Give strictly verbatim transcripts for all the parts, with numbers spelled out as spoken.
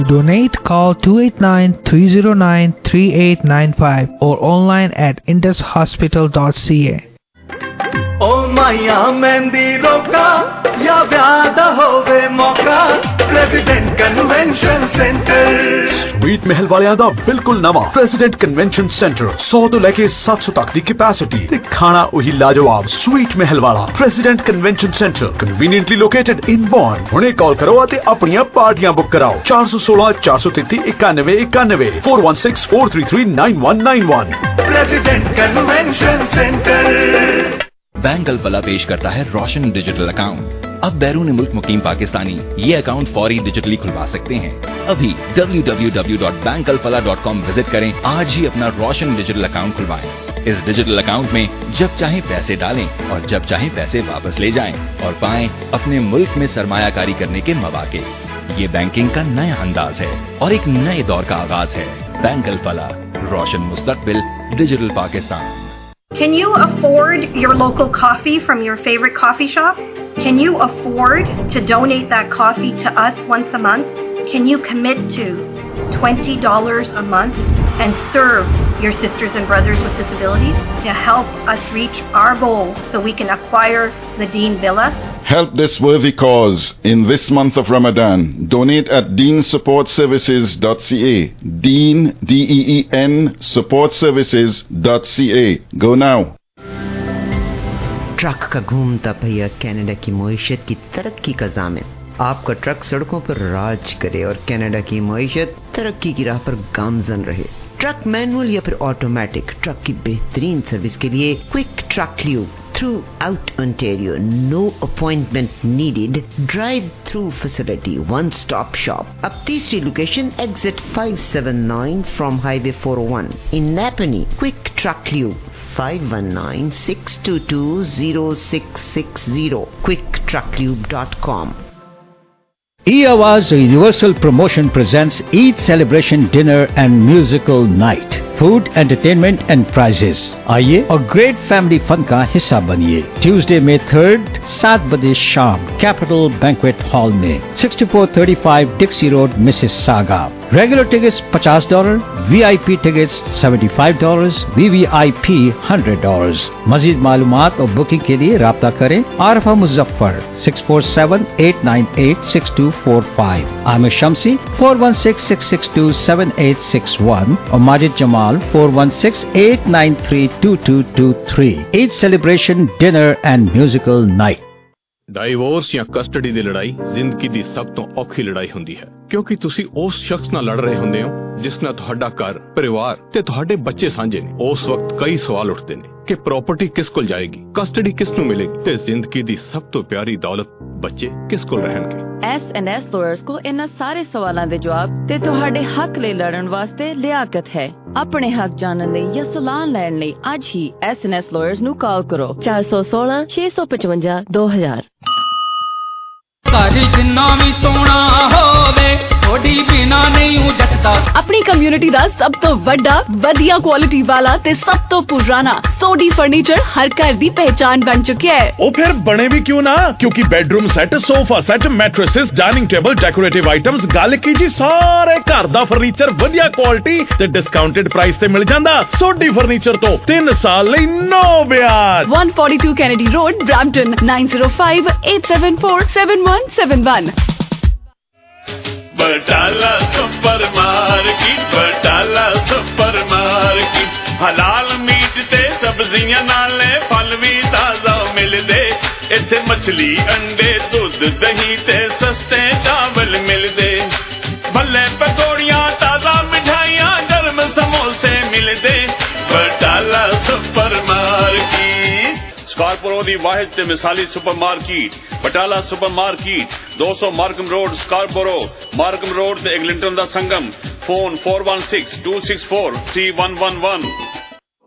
To donate, call two eight nine, three zero nine, three eight nine five or online at indus hospital dot c a. O maya mendi roka ya vyada hove moka President Convention Center sweet Mahal ਵਾਲਿਆਂ ਦਾ ਬਿਲਕੁਲ ਨਵਾਂ president convention centre ਸੌ ਤੋਂ ਲੈ ਕੇ ਸੱਤ ਸੌ ਤੱਕ ਦੀ ਕੈਪੈਸਿਟੀ ਤੇ ਖਾਣਾ ਉਹੀ ਲਾਜਵਾਬ ਸਵੀਟ ਮਹਿਲ ਵਾਲਾ president convention centre conveniently located in Bonn. ਹੁਣੇ ਕਾਲ ਕਰੋ ਅਤੇ ਆਪਣੀਆਂ ਪਾਰਟੀਆਂ ਬੁੱਕ ਕਰਾਓ ਚਾਰ ਸੌ ਸੋਲਾਂ ਚਾਰ ਸੌ ਤੇਤੀ ਇਕਾਨਵੇਂ ਇਕਾਨਵੇਂ four one six four three three nine one nine one। President Convention Center। Bank Alfalah पेश करता है रोशन डिजिटल अकाउंट। अब बैरून मुल्क मुकीम पाकिस्तानी ये अकाउंट फौरी डिजिटली खुलवा सकते हैं। अभी W W W dot bank Alfalah dot com visit करें। आज ही अपना रोशन डिजिटल अकाउंट खुलवाएं। इस डिजिटल अकाउंट में जब चाहे पैसे डालें और जब चाहे पैसे वापस ले जाएं और पाएं अपने मुल्क में सरमायाकारी करने के मौके। ये बैंकिंग का नया अंदाज है और एक नए दौर का आगाज है। बैंक अलफला, रोशन मुस्तकबिल, digital Pakistan. Can you afford your local coffee from your favorite coffee shop? Can you afford to donate that coffee to us once a month? Can you commit to twenty dollars a month and serve your sisters and brothers with disabilities to help us reach our goal so we can acquire the Deen Villa? Help this worthy cause in this month of Ramadan. Donate at deen support services dot c a. Deen, D E E N, support services dot c a. Go now. Truck का घूमता पहिया Canada की मईशत की तरक्की का ज़ामिन। आपका truck सड़कों पर राज करे और कनाडा की मईशत तरक्की की राह पर गामजन रहे। ट्रक मैनुअल या फिर ऑटोमेटिक, ट्रक की बेहतरीन सर्विस के लिए quick truck lube throughout Ontario. No appointment needed. Drive-through facility. One-stop shop. Ab teesri location, exit five seventy-nine from Highway four oh one. In Napanee, Quick Truck Lube. five one nine, six two two, zero six six zero. quick truck lube dot com. E-Awaz Universal Promotion presents Eid Celebration Dinner and Musical Night. Food, entertainment and prizes. आइए और great family fun का हिस्सा बनिए। Tuesday में third सात बजे शाम capital banquet hall में sixty-four thirty-five Dixie road, Mississauga. Regular tickets fifty dollar, VIP tickets seventy-five dollar, VVIP one hundred dollar. मजीद मालूमात और बुकिंग के लिए राब्ता करें Arfa Muzaffar six four seven, eight nine eight, six two four five, Aamir Shamsi four one six, six six two, seven eight six one और Majid Jamal four one six, eight nine three, two two two three। Eid celebration dinner and musical night। Divorce ਜਾਂ custody ਦੀ ਲੜਾਈ ਜ਼ਿੰਦਗੀ ਦੀ ਸਭ ਤੋਂ ਔਖੀ ਲੜਾਈ ਹੁੰਦੀ ਹੈ ਕਿਉਂਕਿ ਤੁਸੀਂ ਉਸ ਸ਼ਖਸ ਨਾਲ ਲੜ ਰਹੇ ਹੁੰਦੇ ਹੋ ਜਿਸ ਨਾਲ ਤੁਹਾਡਾ ਘਰ, ਪਰਿਵਾਰ ਤੇ ਤੁਹਾਡੇ ਬੱਚੇ ਸਾਂਝੇ ਨੇ। ਉਸ ਵਕਤ ਕਈ ਸਵਾਲ ਉੱਠਦੇ ਨੇ ਕਿ ਪ੍ਰਾਪਰਟੀ ਕਿਸ ਕੋਲ ਜਾਏਗੀ, ਕਸਟਡੀ ਕਿਸ ਨੂੰ ਮਿਲੇਗੀ ਤੇ ਜ਼ਿੰਦਗੀ ਦੀ ਸਭ ਤੋਂ ਪਿਆਰੀ ਦੌਲਤ ਬੱਚੇ ਕਿਸ ਕੋਲ ਰਹਿਣਗੇ। ਐਸ ਐਂਡ ਐਸ ਲਾਇਰਸ ਕੋ ਇਹਨਾਂ ਸਾਰੇ ਸਵਾਲਾਂ ਦੇ ਜਵਾਬ ਤੇ ਤੁਹਾਡੇ ਹੱਕ ਲਈ ਲੜਨ ਵਾਸਤੇ ਲਿਆਕਤ ਹੈ। ਆਪਣੇ ਹੱਕ ਜਾਣਨ ਲਈ ਜਾਂ ਸਲਾਹ ਲੈਣ ਲਈ ਅੱਜ ਹੀ ਐਸ ਐਂਡ ਐਸ ਲਾਇਰਸ ਨੂੰ ਕਾਲ ਕਰੋ four one six, six five five, two thousand। ਘਰ ਜਿੰਨਾ ਵੀ ਸੋਹਣਾ ਹੋਵੇ ਥੋੜੀ ਬਿਨਾ ਨਹੀਂ ਉਹ ਜੱਟਦਾ। ਆਪਣੀ ਕਮਿਊਨਿਟੀ ਦਾ ਸਭ ਤੋਂ ਵੱਡਾ, ਵਧੀਆ ਕੁਆਲਿਟੀ ਵਾਲਾ ਤੇ ਸਭ ਤੋਂ ਪੁਰਾਣਾ ਸੋਡੀ ਫਰਨੀਚਰ ਹਰ ਘਰ ਦੀ ਪਹਿਚਾਨ ਬਣ ਚੁੱਕਿਆ ਹੈ। ਉਹ ਫਿਰ ਬਣੇ ਵੀ ਕਿਉਂ ਨਾ, ਕਿਉਂਕਿ bedroom set, sofa set, mattresses, dining table, decorative items, ਗੱਲ ਕੀ ਜੀ ਸਾਰੇ ਘਰ ਦਾ ਫਰਨੀਚਰ ਵਧੀਆ ਕੁਆਲਿਟੀ ਤੇ ਡਿਸਕਾਊਂਟਡ ਪ੍ਰਾਈਸ ਤੇ ਮਿਲ ਜਾਂਦਾ। ਸੋਡੀ ਫਰਨੀਚਰ ਤੋਂ ਤਿੰਨ ਸਾਲ ਲਈ ਨੋ ਵਿਆਜ। one forty-two Kennedy Road, Brampton, nine zero five, eight seven four, seven one seven one। Batala supermarket, Batala supermarket, हलाल मीट ते सब्जियां नाले फल भी ताजा मिलदे। इत्थे मछली, अंडे, दूध, दही ते सस्ते चावल मिलदे। भल्ले पकौड़ियां, ताजा मिठाइयां, गर्म समोसे मिलदे। बटाला सुपर मार्केट स्कारपोरो दी वाहिद ते मिसाली supermarket Batala supermarket two hundred Markham road Scarborough, Markham road ते एग्लिंटन दा संगम। Phone four one six, two six four, three one one one।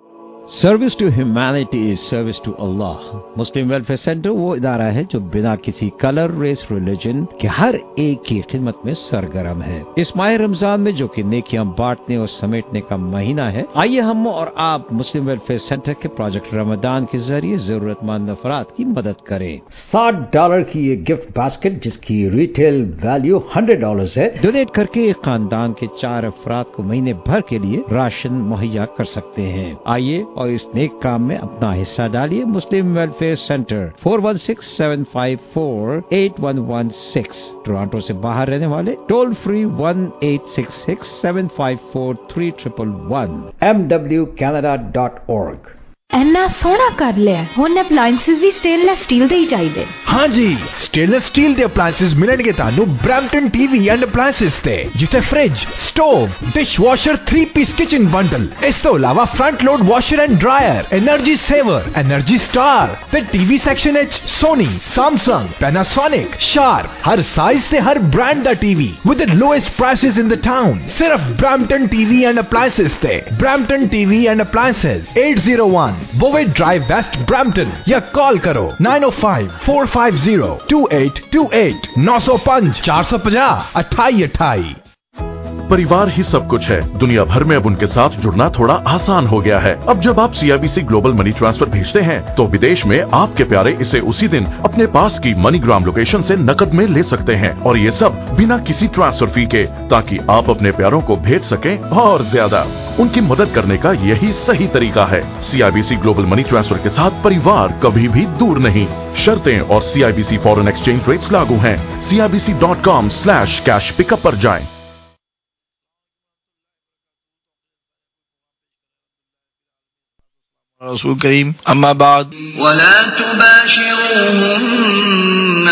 Service to humanity is service to Allah. Muslim welfare centre وہ ادارہ ہے جو بنا کسی colour, race, religion کے ہر ایک کی خدمت میں سرگرم ہے. اس ماہ رمضان میں جو کہ نیکیاں بانٹنے اور سمیٹنے کا مہینہ ہے، آئیے ہم اور آپ مسلم ویلفیئر سینٹر کے پروجیکٹ رمضان کے ذریعے ضرورت مند افراد کی مدد کریں. ساٹھ ڈالر کی یہ گفٹ باسکٹ جس کی ریٹیل ویلیو ہنڈریڈ ڈالرز ہے، ڈونیٹ کر کے ایک خاندان کے چار افراد کو مہینے بھر کے لیے راشن مہیا کر سکتے ہیں. آئیے اور اس نیک کام میں اپنا حصہ ڈالیے. Muslim welfare centre four one six seven five four eight one one six. Toronto سے باہر رہنے والے toll free one eight six six seven five four three triple one. M W Canada dot org. اینا سونا کر لیا ہن appliances بھی سٹینلیس سٹیل دے ہی چاہیے. ہاں جی، سٹینلیس سٹیل دے اپلائنسز ملن گے تانوں Brampton T V and appliances تے، جسے fridge, stove, dishwasher, three piece kitchen bundle, اس تو علاوہ front load washer and dryer, energy saver, energy star تے ٹی وی سیکشن وچ سونی، سیمسنگ، پیناسونک، شارپ، ہر سائز تے ہر برانڈ دا T V with the lowest prices in the town. صرف Brampton T V and appliances تے. Brampton T V and appliances eight zero one بووے drive west Brampton, یا call کرو nine O five four five zero two eight two eight. نو سو پانچ چار سو پچاس اٹھائی اٹھائی. پریوار ہی سب کچھ ہے. دنیا بھر میں اب ان کے ساتھ جڑنا تھوڑا آسان ہو گیا ہے. اب جب آپ C I B C global money transfer بھیجتے ہیں تو ودیش میں آپ کے پیارے اسے اسی دن اپنے پاس کی منی گرام لوکیشن سے نقد میں لے سکتے ہیں، اور یہ سب بنا کسی ٹرانسفر فی کے، تاکہ آپ اپنے پیاروں کو بھیج سکیں اور زیادہ. ان کی مدد کرنے کا یہی صحیح طریقہ ہے. C I B C global money transfer کے ساتھ پریوار کبھی بھی دور نہیں. شرطیں اور C I B C foreign exchange rates لاگو ہیں. C I B C dot com slash cash pick up پر جائیں. رسول کریم اما بعد ولا تباشروهن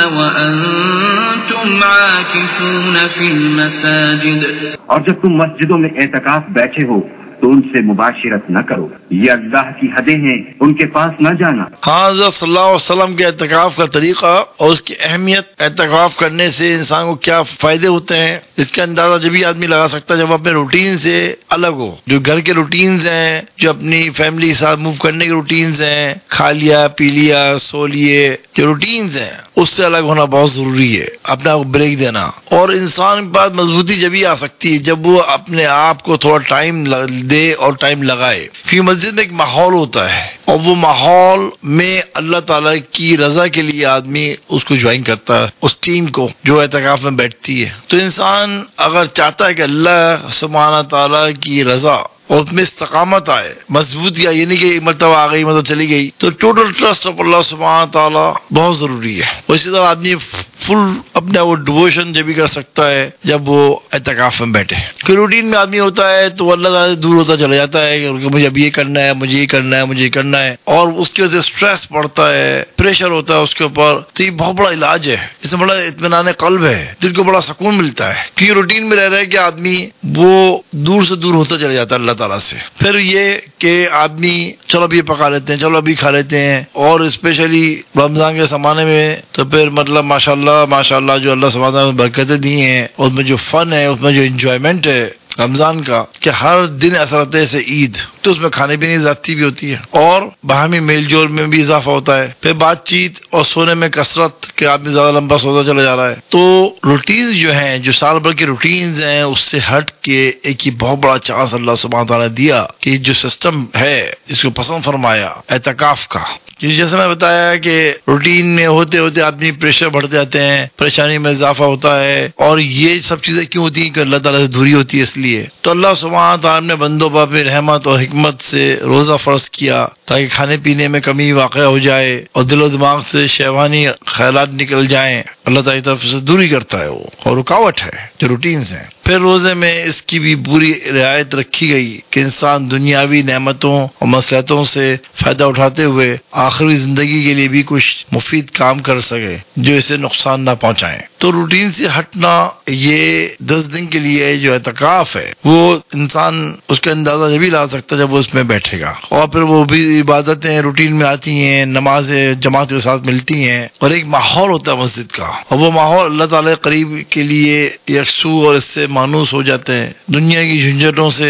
وانتم عاكفون في المساجد. اور جب تم مسجدوں میں اعتکاف بیٹھے ہو تو ان سے مباشرت نہ کرو، یہ اللہ کی حدیں ہیں، ان کے پاس نہ جانا. ہاں، حضرت صلی اللہ علیہ وسلم کے اعتکاف کا طریقہ اور اس کی اہمیت، اعتکاف کرنے سے انسان کو کیا فائدے ہوتے ہیں، اس کا اندازہ جب بھی آدمی لگا سکتا ہے جب اپنے روٹین سے الگ ہو. جو گھر کے روٹینز ہیں، جو اپنی فیملی کے ساتھ موو کرنے کے روٹینز ہیں، کھا لیا پی لیا سو لیے، جو روٹینز ہیں اس سے الگ ہونا بہت ضروری ہے. اپنے آپ کو بریک دینا. اور انسان کے پاس مضبوطی جب ہی آ سکتی ہے جب وہ اپنے آپ کو تھوڑا ٹائم دے اور ٹائم لگائے. کیونکہ مسجد میں ایک ماحول ہوتا ہے اور وہ ماحول میں اللہ تعالیٰ کی رضا کے لیے آدمی اس کو جوائن کرتا ہے، اس ٹیم کو جو اعتکاف میں بیٹھتی ہے. تو انسان اگر چاہتا ہے کہ اللہ سبحانہ تعالیٰ کی رضا اور اس میں استقامت آئے، مضبوط یا یہ نہیں کہ مرتبہ آ گئی مطلب چلی گئی، تو ٹوٹل ٹرسٹ آف اللہ سبحانہ تعالیٰ بہت ضروری ہے. اسی طرح آدمی فل اپنا وہ ڈیووشن جب بھی کر سکتا ہے جب وہ اعتکاف میں بیٹھے. کوئی روٹین میں آدمی ہوتا ہے تو اللہ تعالیٰ سے دور ہوتا چلا جاتا ہے کہ مجھے اب یہ کرنا ہے، مجھے یہ کرنا ہے، مجھے یہ کرنا ہے، اور اس کی وجہ سے اسٹریس پڑتا ہے، پریشر ہوتا ہے اس کے اوپر. تو یہ بہت بڑا علاج ہے، اس میں بڑا اطمینان قلب ہے، دل کو بڑا سکون ملتا ہے. کیونکہ روٹین میں رہ رہے کہ آدمی وہ دور سے دور ہوتا چلا جاتا ہے اللہ تعالیٰ سے. پھر یہ کہ آدمی چلو ابھی پکا لیتے ہیں، چلو ابھی کھا لیتے ہیں، اور اسپیشلی رمضان کے زمانے میں تو پھر مطلب ماشاء اللہ ماشاء اللہ جو اللہ سبحانہ نے برکتیں دی ہیں، اس میں جو فن ہے، اس میں جو انجوائمنٹ ہے رمضان کا، کہ ہر دن ایسا رہتا ہے جیسے عید. تو اس میں کھانے پینے کی زیادتی بھی ہوتی ہے اور باہمی میل جول میں بھی اضافہ ہوتا ہے. پھر بات چیت اور سونے میں کثرت کہ آدمی زیادہ لمبا سوتا چلا جا رہا ہے. تو روٹینز جو ہیں، جو سال بھر کے روٹینز ہیں، اس سے ہٹ کے ایک ہی بہت بڑا چانس اللہ سبحانہ تعالیٰ نے دیا کہ جو سسٹم ہے اس کو پسند فرمایا اعتکاف کا. جیسے میں بتایا کہ روٹین میں ہوتے ہوتے آدمی پریشر بڑھتے جاتے ہیں، پریشانی میں اضافہ ہوتا ہے، اور یہ سب چیزیں کیوں ہوتی ہیں کہ اللہ تعالیٰ سے دوری ہوتی ہے. اس لیے تو اللہ سبحانہ تعالیٰ نے بندوں پر اپنی رحمت اور حکمت سے روزہ فرض کیا تاکہ کھانے پینے میں کمی واقع ہو جائے اور دل و دماغ سے شیطانی خیالات نکل جائیں. اللہ تعالیٰ کی طرف سے دوری کرتا ہے وہ، اور رکاوٹ ہے جو روٹینز ہیں. پھر روزے میں اس کی بھی پوری رعایت رکھی گئی کہ انسان دنیاوی نعمتوں اور مصلحتوں سے فائدہ اٹھاتے ہوئے آخری زندگی کے لیے بھی کچھ مفید کام کر سکے جو اسے نقصان نہ پہنچائیں. تو روٹین سے ہٹنا، یہ دس دن کے لیے جو اعتکاف ہے وہ انسان اس کا اندازہ جبھی لا سکتا ہے جب وہ اس میں بیٹھے گا. اور پھر وہ بھی عبادتیں روٹین میں آتی ہیں، نمازیں جماعت کے ساتھ ملتی ہیں، اور ایک ماحول ہوتا ہے مسجد کا، اور وہ ماحول اللہ تعالیٰ قریب کے لیے یکسو اور اس سے مانوس ہو جاتے ہیں. دنیا کی جھنجھٹوں سے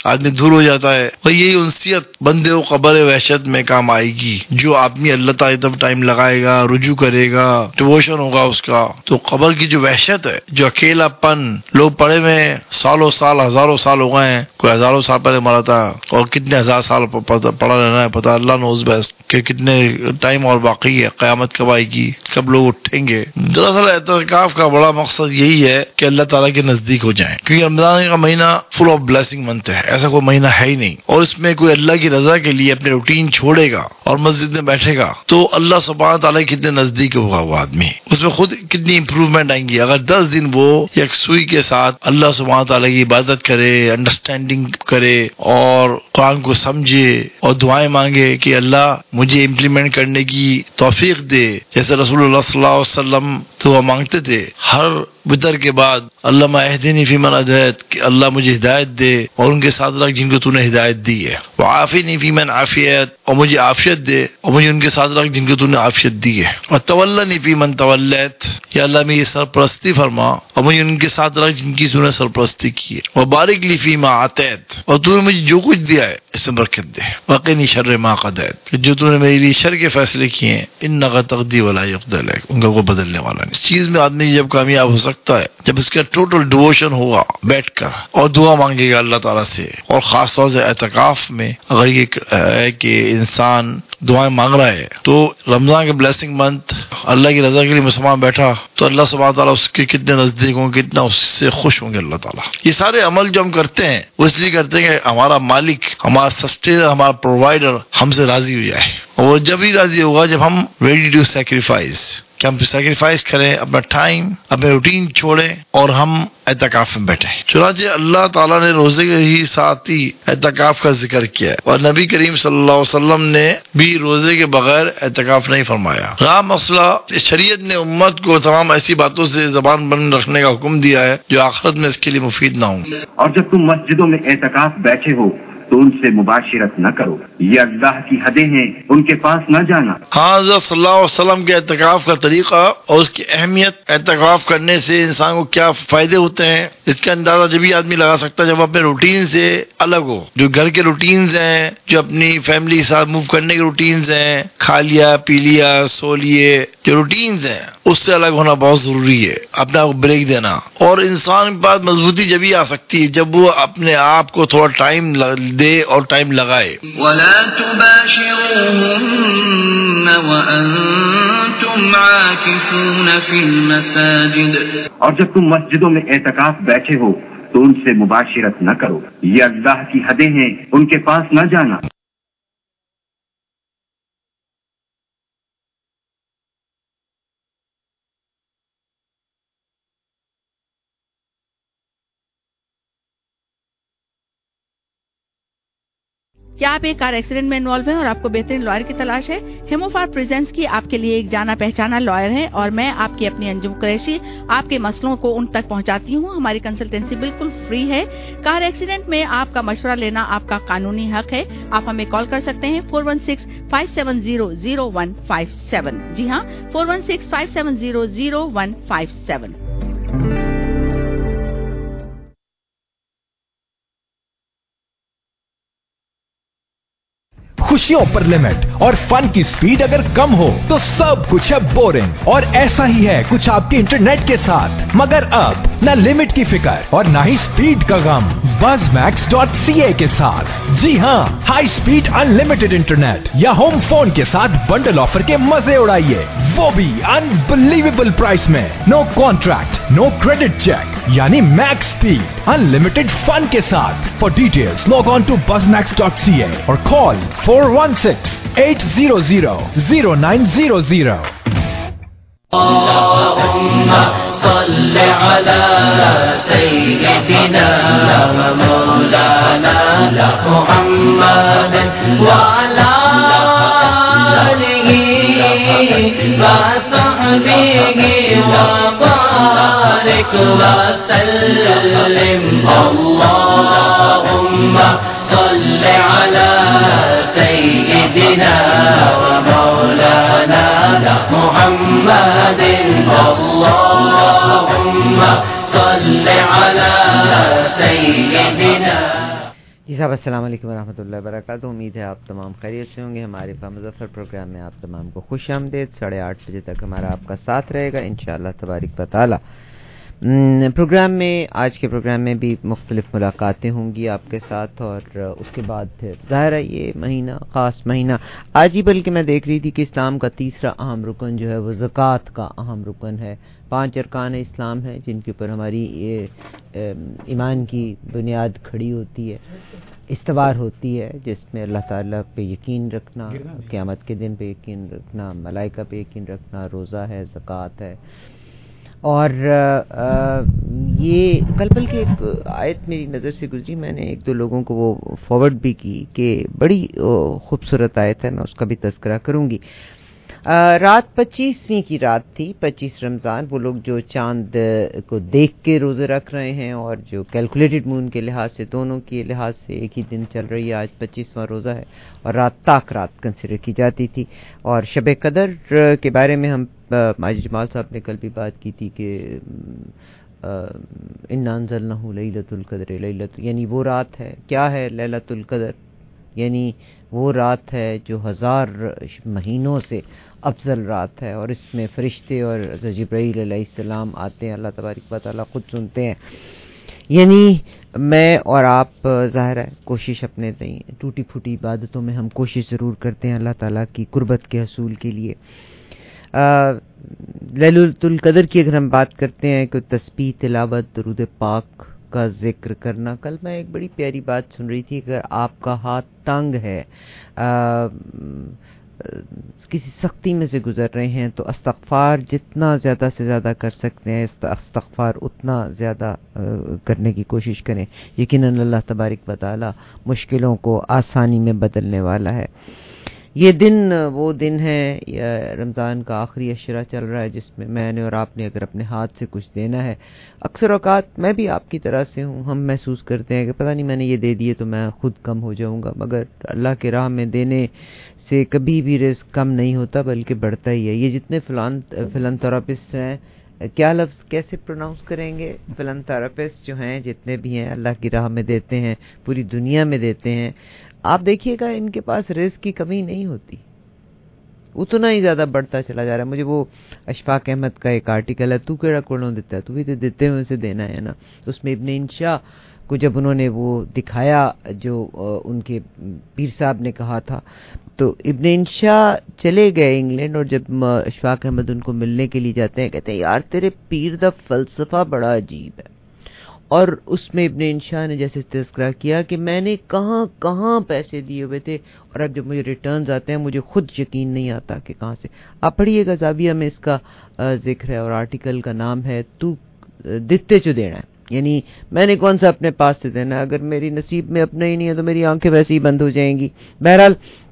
آدمی دور ہو جاتا ہے. اور یہی انسیت بندے و قبر وحشت میں کام آئے گی. جو آدمی اللہ تعالیٰ طرف ٹائم لگائے گا, رجوع کرے گا, ڈیووشن ہوگا اس کا, تو قبر کی جو وحشت ہے, جو اکیلا پن, لوگ پڑے میں سالوں سال ہزاروں سال ہو گئے ہیں, کوئی ہزاروں سال پہلے مرا تھا اور کتنے ہزار سال پڑا رہنا ہے پتا اللہ نوز بیسٹ کہ کتنے ٹائم اور باقی ہے, قیامت کب آئے گی, کب لوگ اٹھیں گے. دراصل اعتکاف کا بڑا مقصد یہی ہے کہ اللہ تعالیٰ کے نزدیک ہو جائیں, کیونکہ رمضان کا مہینہ فل آف بلیسنگ منتھ ہے, ایسا کوئی مہینہ ہے ہی نہیں. اور اس میں کوئی اللہ کی رضا کے لیے اپنے روٹین چھوڑے گا اور مسجد میں بیٹھے گا تو اللہ سبحانہ تعالیٰ کتنے نزدیک ہوگا وہ آدمی, اس میں خود کتنی امپروومنٹ آئیں گی. اگر دس دن وہ یکسوئی کے ساتھ اللہ سبحانہ تعالیٰ کی عبادت کرے, انڈرسٹینڈنگ کرے اور قرآن کو سمجھے اور دعائیں مانگے کہ اللہ مجھے امپلیمنٹ کرنے کی توفیق دے, جیسے رسول اللہ صلی اللہ علیہ وسلم دعا مانگتے تھے ہر وطر کے بعد, اللہ اہدنی فی من ہدیت, کہ اللہ مجھے ہدایت دے اور ان کے ساتھ رکھ جن کو تو نے ہدایت دی ہے. وعافنی فی من عافیت, اور مجھے عافیت دے اور مجھے ان کے ساتھ رکھ جن کو تو نے عافیت دی ہے. اور تولنی فی من تولیت, یا اللہ میری سرپرستی فرما اور مجھے ان کے ساتھ رکھ جن کی تو نے سرپرستی کی ہے. وبارک لی فی ما عطیت, اور تو نے مجھے جو کچھ دیا ہے اس میں برکت دے. وقنی شر ما قضیت, جو تو نے میرے لیے شر کے فیصلے کیے ہیں, انک تقضی ولا یقضی علیک, ان کا کوئی بدلنے والا نہیں. اس چیز میں آدمی جب کامیاب ہو سکتا ہے جب اس کا ٹوٹل ڈیووشن ہوگا بیٹھ کر اور دعا مانگے گا اللہ تعالیٰ سے. اور خاص طور سے اعتکاف میں اگر یہ ہے کہ انسان دعائیں مانگ رہا ہے تو رمضان کے بلیسنگ منتھ اللہ کی رضا کے لیے مسلمان بیٹھا تو اللہ سبحانہ تعالیٰ اس کے کتنے نزدیک ہوں گے, کتنا اس سے خوش ہوں گے اللہ تعالیٰ. یہ سارے عمل جو ہم کرتے ہیں وہ اس لیے کرتے ہیں کہ ہمارا مالک, ہمارا سسٹینر, ہمارا پرووائڈر ہم سے راضی ہو جائے. اور وہ جب ہی راضی ہوگا جب ہم ریڈی ٹو سیکریفائز, کہ ہم سیکریفائز کریں, اپنا ٹائم, اپنے روٹین چھوڑیں اور ہم اعتکاف میں بیٹھیں. چنانچہ اللہ تعالیٰ نے روزے کے ہی ساتھ ہی اعتکاف کا ذکر کیا ہے, اور نبی کریم صلی اللہ علیہ وسلم نے بھی روزے کے بغیر اعتکاف نہیں فرمایا. رہا مسئلہ, شریعت نے امت کو تمام ایسی باتوں سے زبان بند رکھنے کا حکم دیا ہے جو آخرت میں اس کے لیے مفید نہ ہوں. اور جب تم مسجدوں میں اعتکاف بیٹھے ہو تو ان سے مباشرت نہ کرو, یہ اللہ کی حدیں ہیں, ان کے پاس نہ جانا. ہاں, حضرت صلی اللہ علیہ وسلم کے اعتکاف کا طریقہ اور اس کی اہمیت, اعتکاف کرنے سے انسان کو کیا فائدے ہوتے ہیں, اس کا اندازہ جب ہی آدمی لگا سکتا ہے جب اپنے روٹین سے الگ ہو. جو گھر کے روٹینز ہیں, جو اپنی فیملی کے ساتھ موو کرنے کے روٹینز ہیں, کھا لیا پی لیا سو لیے, جو روٹینز ہیں اس سے الگ ہونا بہت ضروری ہے, اپنے آپ کو بریک دینا. اور انسان کے پاس مضبوطی جب ہی آ سکتی ہے جب وہ اپنے آپ کو تھوڑا ٹائم دے اور ٹائم لگائے. وَلَا تُبَاشِرُوهُنَّ وَأَنْتُمْ عَاكِفُونَ فِي الْمَسَاجِدِ, اور جب تم مسجدوں میں اعتکاف بیٹھے ہو تو ان سے مباشرت نہ کرو, یہ اللہ کی حدیں ہیں, ان کے پاس نہ جانا. کیا آپ ایک کار ایکسیڈنٹ میں انوالو ہیں اور آپ کو بہترین لائر کی تلاش ہے؟ ہیموفار پریزنٹس کی آپ کے لیے ایک جانا پہچانا لائر ہے اور میں آپ کی اپنی انجم قریشی آپ کے مسئلوں کو ان تک پہنچاتی ہوں. ہماری کنسلٹنسی بالکل فری ہے. کار ایکسیڈنٹ میں آپ کا مشورہ لینا آپ کا قانونی حق ہے. آپ ہمیں کال کر سکتے ہیں four one six five seven zero zero one five seven. جی ہاں, four one six five seven zero zero one five seven. خوشیوں پر لمٹ اور فن کی سپیڈ اگر کم ہو تو سب کچھ ہے بورنگ, اور ایسا ہی ہے کچھ آپ کے انٹرنیٹ کے ساتھ. مگر اب نہ لمٹ کی فکر اور نہ ہی سپیڈ کا غم بز میکس ڈاٹ سی اے کے ساتھ. جی ہاں, high speed unlimited internet یا ہوم فون کے ساتھ بنڈل آفر کے مزے اڑائیے, وہ بھی انبلیویبل پرائس میں. No contract, no credit check, یعنی max speed unlimited fun کے ساتھ. For details log on to Buzz Max dot C A اور call four one six eight zero zero zero nine zero zero. اللهم صل على سيدنا ومولانا محمد وعلى آله وصحبه وبارك وسلم. اللهم صل على سيدنا ومولانا محمد. اللهم صل على سيدنا. جی صاحب السلام علیکم ورحمۃ اللہ وبرکاتہ. امید ہے آپ تمام خیریت سے ہوں گے. ہمارے مظفر پروگرام میں آپ تمام کو خوش آمدید. ساڑھے آٹھ بجے تک ہمارا آپ کا ساتھ رہے گا انشاءاللہ تبارک و تعالی. پروگرام میں آج کے پروگرام میں بھی مختلف ملاقاتیں ہوں گی آپ کے ساتھ, اور اس کے بعد پھر ظاہر ہے یہ مہینہ خاص مہینہ آج ہی, بلکہ میں دیکھ رہی تھی کہ اسلام کا تیسرا اہم رکن جو ہے وہ زکوٰۃ کا اہم رکن ہے. پانچ ارکان اسلام ہیں جن کے اوپر ہماری یہ ایمان کی بنیاد کھڑی ہوتی ہے, استوار ہوتی ہے, جس میں اللہ تعالیٰ پہ یقین رکھنا, قیامت کے دن پہ یقین رکھنا, ملائکہ پہ یقین رکھنا, روزہ ہے, زکوٰۃ ہے. اور یہ کل بل کے ایک آیت میری نظر سے گزری, میں نے ایک دو لوگوں کو وہ فارورڈ بھی کی کہ بڑی خوبصورت آیت ہے, میں اس کا بھی تذکرہ کروں گی. رات پچیسویں کی رات تھی, پچیس رمضان. وہ لوگ جو چاند کو دیکھ کے روزے رکھ رہے ہیں اور جو کیلکولیٹڈ مون کے لحاظ سے, دونوں کے لحاظ سے ایک ہی دن چل رہی ہے. آج پچیسواں روزہ ہے اور رات تاک رات کنسیڈر کی جاتی تھی. اور شب قدر کے بارے میں ہم ماجد جمال صاحب نے کل بھی بات کی تھی کہ انا انزلناہ لیلۃ القدر, لیلۃ یعنی وہ رات ہے. کیا ہے لیلۃ القدر؟ یعنی وہ رات ہے جو ہزار مہینوں سے افضل رات ہے, اور اس میں فرشتے اور جبرائیل علیہ السلام آتے ہیں, اللہ تبارک و تعالیٰ خود سنتے ہیں. یعنی میں اور آپ ظاہر ہے کوشش اپنے تئیں ٹوٹی پھوٹی عبادتوں میں ہم کوشش ضرور کرتے ہیں اللہ تعالیٰ کی قربت کے حصول کے لیے. لیلۃ القدر کی اگر ہم بات کرتے ہیں کہ تسبیح, تلاوت, درود پاک کا ذکر کرنا. کل میں ایک بڑی پیاری بات سن رہی تھی, اگر آپ کا ہاتھ تنگ ہے, آ, کسی سختی میں سے گزر رہے ہیں, تو استغفار جتنا زیادہ سے زیادہ کر سکتے ہیں استغفار اتنا زیادہ کرنے کی کوشش کریں. یقیناً اللہ تبارک و تعالی مشکلوں کو آسانی میں بدلنے والا ہے. یہ دن وہ دن ہے, رمضان کا آخری عشرہ چل رہا ہے, جس میں میں نے اور آپ نے اگر اپنے ہاتھ سے کچھ دینا ہے, اکثر اوقات میں بھی آپ کی طرح سے ہوں, ہم محسوس کرتے ہیں کہ پتہ نہیں میں نے یہ دے دیے تو میں خود کم ہو جاؤں گا, مگر اللہ کے راہ میں دینے سے کبھی بھی رزق کم نہیں ہوتا بلکہ بڑھتا ہی ہے. یہ جتنے فلان فلانتھراپسٹ ہیں, کیا لفظ کیسے پروناؤنس کریں گے, فلانتھراپسٹ جو ہیں جتنے بھی ہیں اللہ کی راہ میں دیتے ہیں, پوری دنیا میں دیتے ہیں, آپ دیکھیے گا ان کے پاس رزق کی کمی نہیں ہوتی, اتنا ہی زیادہ بڑھتا چلا جا رہا ہے. مجھے وہ اشفاق احمد کا ایک آرٹیکل ہے, تو کیڑا کوڑوں دیتا ہے, تو بھی تو دیتے ہوئے سے دینا ہے نا. اس میں ابن انشا کو جب انہوں نے وہ دکھایا جو ان کے پیر صاحب نے کہا تھا, تو ابن انشا چلے گئے انگلینڈ, اور جب اشفاق احمد ان کو ملنے کے لیے جاتے ہیں, کہتے ہیں یار تیرے پیر دا فلسفہ بڑا عجیب ہے. اور اس میں ابن انشا نے جیسے تذکرہ کیا کہ میں نے کہاں کہاں پیسے دیے ہوئے تھے, اور اب جب مجھے ریٹرنز آتے ہیں مجھے خود یقین نہیں آتا کہ کہاں سے. آپ پڑھیے گا, زاویہ میں اس کا ذکر ہے, اور آرٹیکل کا نام ہے تو دیتے چو دینا ہے. یعنی میں نے کون سا اپنے پاس سے دینا ہے, اگر میری نصیب میں اپنا ہی نہیں ہے تو میری آنکھیں ویسے ہی بند ہو جائیں گی. بہرحال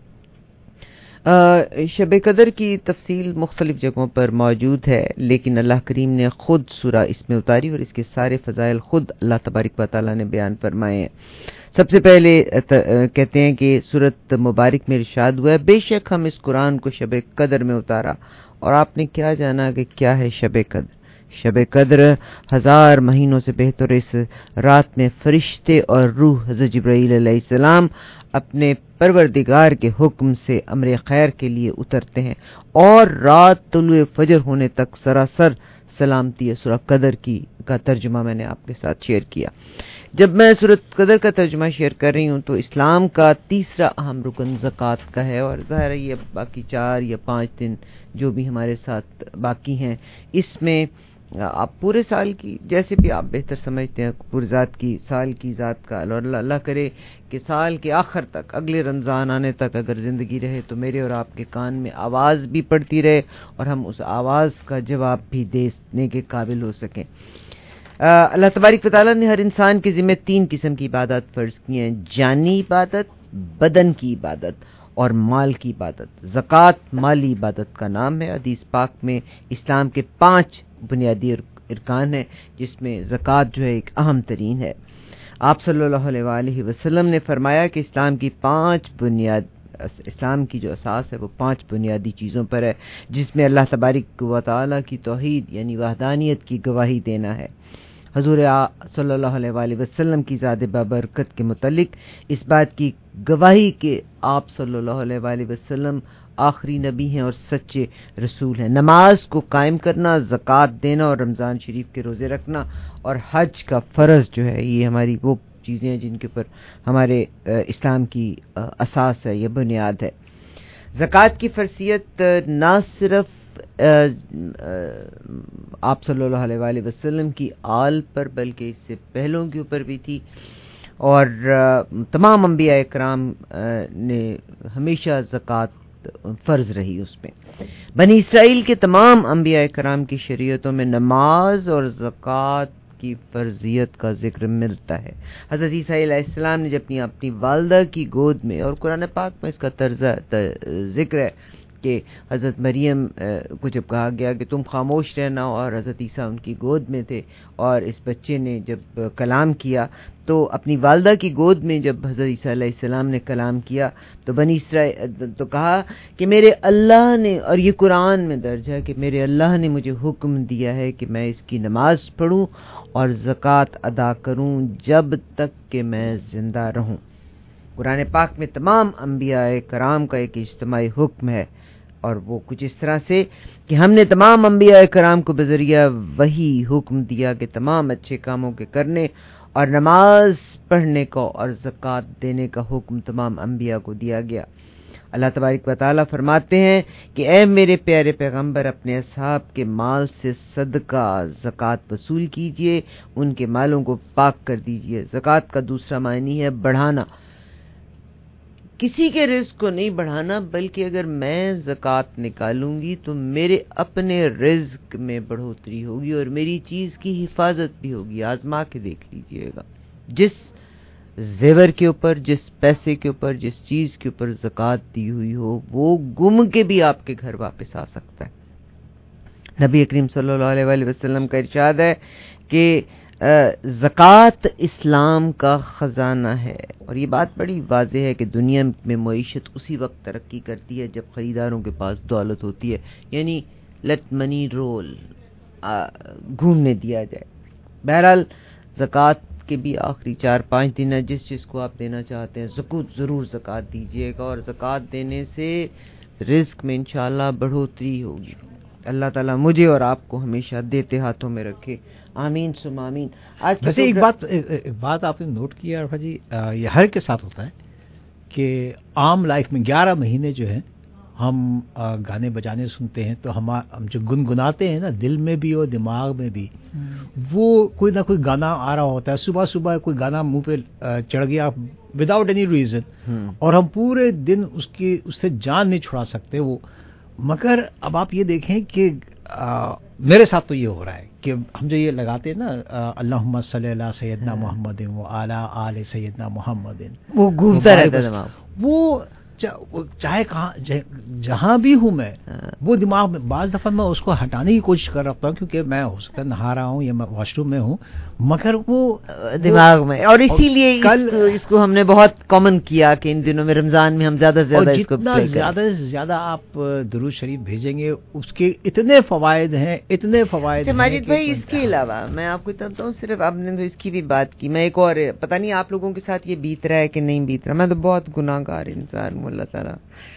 شب قدر کی تفصیل مختلف جگہوں پر موجود ہے, لیکن اللہ کریم نے خود سورہ اس میں اتاری, اور اس کے سارے فضائل خود اللہ تبارک و تعالیٰ نے بیان فرمائے ہیں. سب سے پہلے کہتے ہیں کہ سورت مبارک میں ارشاد ہوا ہے, بے شک ہم اس قرآن کو شب قدر میں اتارا. اور آپ نے کیا جانا کہ کیا ہے شب قدر؟ شب قدر ہزار مہینوں سے بہتر. اس رات میں فرشتے اور روح حضرت جبرائیل علیہ السلام اپنے پروردگار کے حکم سے امر خیر کے لیے اترتے ہیں, اور رات طلوع فجر ہونے تک سراسر سلامتی ہے. سورہ قدر کی کا ترجمہ میں نے آپ کے ساتھ شیئر کیا. جب میں سورۃ قدر کا ترجمہ شیئر کر رہی ہوں تو اسلام کا تیسرا اہم رکن زکوٰۃ کا ہے, اور ظاہر ہے یہ باقی چار یا پانچ دن جو بھی ہمارے ساتھ باقی ہیں, اس میں آپ پورے سال کی, جیسے بھی آپ بہتر سمجھتے ہیں, پورے ذات کی سال کی ذات کا, اور اللہ اللہ کرے کہ سال کے آخر تک, اگلے رمضان آنے تک اگر زندگی رہے تو میرے اور آپ کے کان میں آواز بھی پڑتی رہے, اور ہم اس آواز کا جواب بھی دینے کے قابل ہو سکیں. اللہ تبارک و تعالیٰ نے ہر انسان کے ذمہ تین قسم کی عبادات فرض کی ہیں, جانی عبادت, بدن کی عبادت, اور مال کی عبادت. زکوٰۃ مالی عبادت کا نام ہے. حدیث پاک میں اسلام کے پانچ بنیادی ارکان ہیں, جس میں زکوٰۃ جو ہے ایک اہم ترین ہے. آپ صلی اللہ علیہ وآلہ وسلم نے فرمایا کہ اسلام کی پانچ بنیاد اسلام کی جو اساس ہے وہ پانچ بنیادی چیزوں پر ہے, جس میں اللہ تبارک و تعالیٰ کی توحید یعنی وحدانیت کی گواہی دینا ہے, حضور صلی اللہ علیہ وآلہ وسلم کی ذات بابرکت کے متعلق اس بات کی گواہی کہ آپ صلی اللہ علیہ وآلہ وسلم آخری نبی ہیں اور سچے رسول ہیں. نماز کو قائم کرنا، زکوٰۃ دینا اور رمضان شریف کے روزے رکھنا اور حج کا فرض جو ہے، یہ ہماری وہ چیزیں ہیں جن کے اوپر ہمارے اسلام کی اساس ہے، یہ بنیاد ہے. زکوٰۃ کی فرضیت نہ صرف آپ صلی اللہ علیہ وآلہ وسلم کی آل پر بلکہ اس سے پہلوں کے اوپر بھی تھی، اور تمام انبیاء اکرام نے ہمیشہ زکوٰۃ فرض رہی اس میں. بنی اسرائیل کے تمام انبیاء کرام کی شریعتوں میں نماز اور زکوٰۃ کی فرضیت کا ذکر ملتا ہے. حضرت عیسیٰ علیہ السلام نے جب اپنی اپنی والدہ کی گود میں، اور قرآن پاک میں اس کا طرز ذکر ہے کہ حضرت مریم کو جب کہا گیا کہ تم خاموش رہنا، اور حضرت عیسیٰ ان کی گود میں تھے اور اس بچے نے جب کلام کیا تو اپنی والدہ کی گود میں جب حضرت عیسیٰ علیہ السلام نے کلام کیا تو بنی اسرائیل تو کہا کہ میرے اللہ نے، اور یہ قرآن میں درج ہے کہ میرے اللہ نے مجھے حکم دیا ہے کہ میں اس کی نماز پڑھوں اور زکوٰۃ ادا کروں جب تک کہ میں زندہ رہوں. قرآن پاک میں تمام انبیاء کرام کا ایک اجتماعی حکم ہے، اور وہ کچھ اس طرح سے کہ ہم نے تمام انبیاء کرام کو بذریعہ وحی حکم دیا کہ تمام اچھے کاموں کے کرنے اور نماز پڑھنے کا اور زکوٰۃ دینے کا حکم تمام انبیاء کو دیا گیا. اللہ تبارک و تعالیٰ فرماتے ہیں کہ اے میرے پیارے پیغمبر، اپنے اصحاب کے مال سے صدقہ زکوٰۃ وصول کیجئے، ان کے مالوں کو پاک کر دیجئے. زکوٰۃ کا دوسرا معنی ہے بڑھانا، کسی کے رزق کو نہیں بڑھانا، بلکہ اگر میں زکوٰۃ نکالوں گی تو میرے اپنے رزق میں بڑھوتری ہوگی اور میری چیز کی حفاظت بھی ہوگی. آزما کے دیکھ لیجئے گا، جس زیور کے اوپر، جس پیسے کے اوپر، جس چیز کے اوپر زکوٰۃ دی ہوئی ہو، وہ گم کے بھی آپ کے گھر واپس آ سکتا ہے. نبی کریم صلی اللہ علیہ وآلہ وسلم کا ارشاد ہے کہ زکوٰۃ اسلام کا خزانہ ہے، اور یہ بات بڑی واضح ہے کہ دنیا میں معیشت اسی وقت ترقی کرتی ہے جب خریداروں کے پاس دولت ہوتی ہے، یعنی لیٹ منی رول، گھومنے دیا جائے. بہرحال زکوٰۃ کے بھی آخری چار پانچ دن ہے، جس چیز کو آپ دینا چاہتے ہیں زکوٰۃ ضرور زکوٰۃ دیجیے گا، اور زکوٰۃ دینے سے رزق میں انشاءاللہ بڑھوتری ہوگی. اللہ تعالیٰ مجھے اور آپ کو ہمیشہ دیتے ہاتھوں میں رکھے، آمین ثم آمین. آج ویسے ایک بات ایک بات آپ نے نوٹ کیا عرفہ جی، یہ ہر کے ساتھ ہوتا ہے کہ عام لائف میں گیارہ مہینے جو ہیں ہم گانے بجانے سنتے ہیں تو ہم ہم جو گنگناتے ہیں نا، دل میں بھی اور دماغ میں بھی، وہ کوئی نہ کوئی گانا آ رہا ہوتا ہے. صبح صبح کوئی گانا منہ پہ چڑھ گیا وداؤٹ اینی ریزن، اور ہم پورے دن اس کی اس سے جان نہیں چھڑا سکتے وہ. مگر اب آپ یہ دیکھیں کہ آ, میرے ساتھ تو یہ ہو رہا ہے کہ ہم جو یہ لگاتے ہیں نا اللہم صلی اللہ سیدنا محمد و اعلی آل سیدنا محمد، وہ گھومتا رہتا ہے دماغ، وہ چاہے کہاں جہاں بھی ہوں میں، وہ دماغ میں بعض دفعہ میں اس کو ہٹانے کی کوشش کر رہا ہوں کیونکہ میں ہو سکتا ہے نہا رہا ہوں یا میں واش روم میں ہوں، مگر وہ دماغ میں. اور اسی لیے کل اس کو ہم نے بہت کامن کیا کہ ان دنوں میں رمضان میں ہم زیادہ سے زیادہ اس کو جتنا زیادہ سے زیادہ آپ درود شریف بھیجیں گے اس کے اتنے فوائد ہیں، اتنے فوائد ہیں. ماجد بھائی اس کے علاوہ میں آپ کو بتاتا ہوں، صرف آپ نے تو اس کی بھی بات کی، میں ایک اور پتہ نہیں آپ لوگوں کے ساتھ یہ بیت رہا ہے کہ نہیں بیت رہا، میں تو بہت گناہ گار انسان ہوں. اللہ تعالیٰ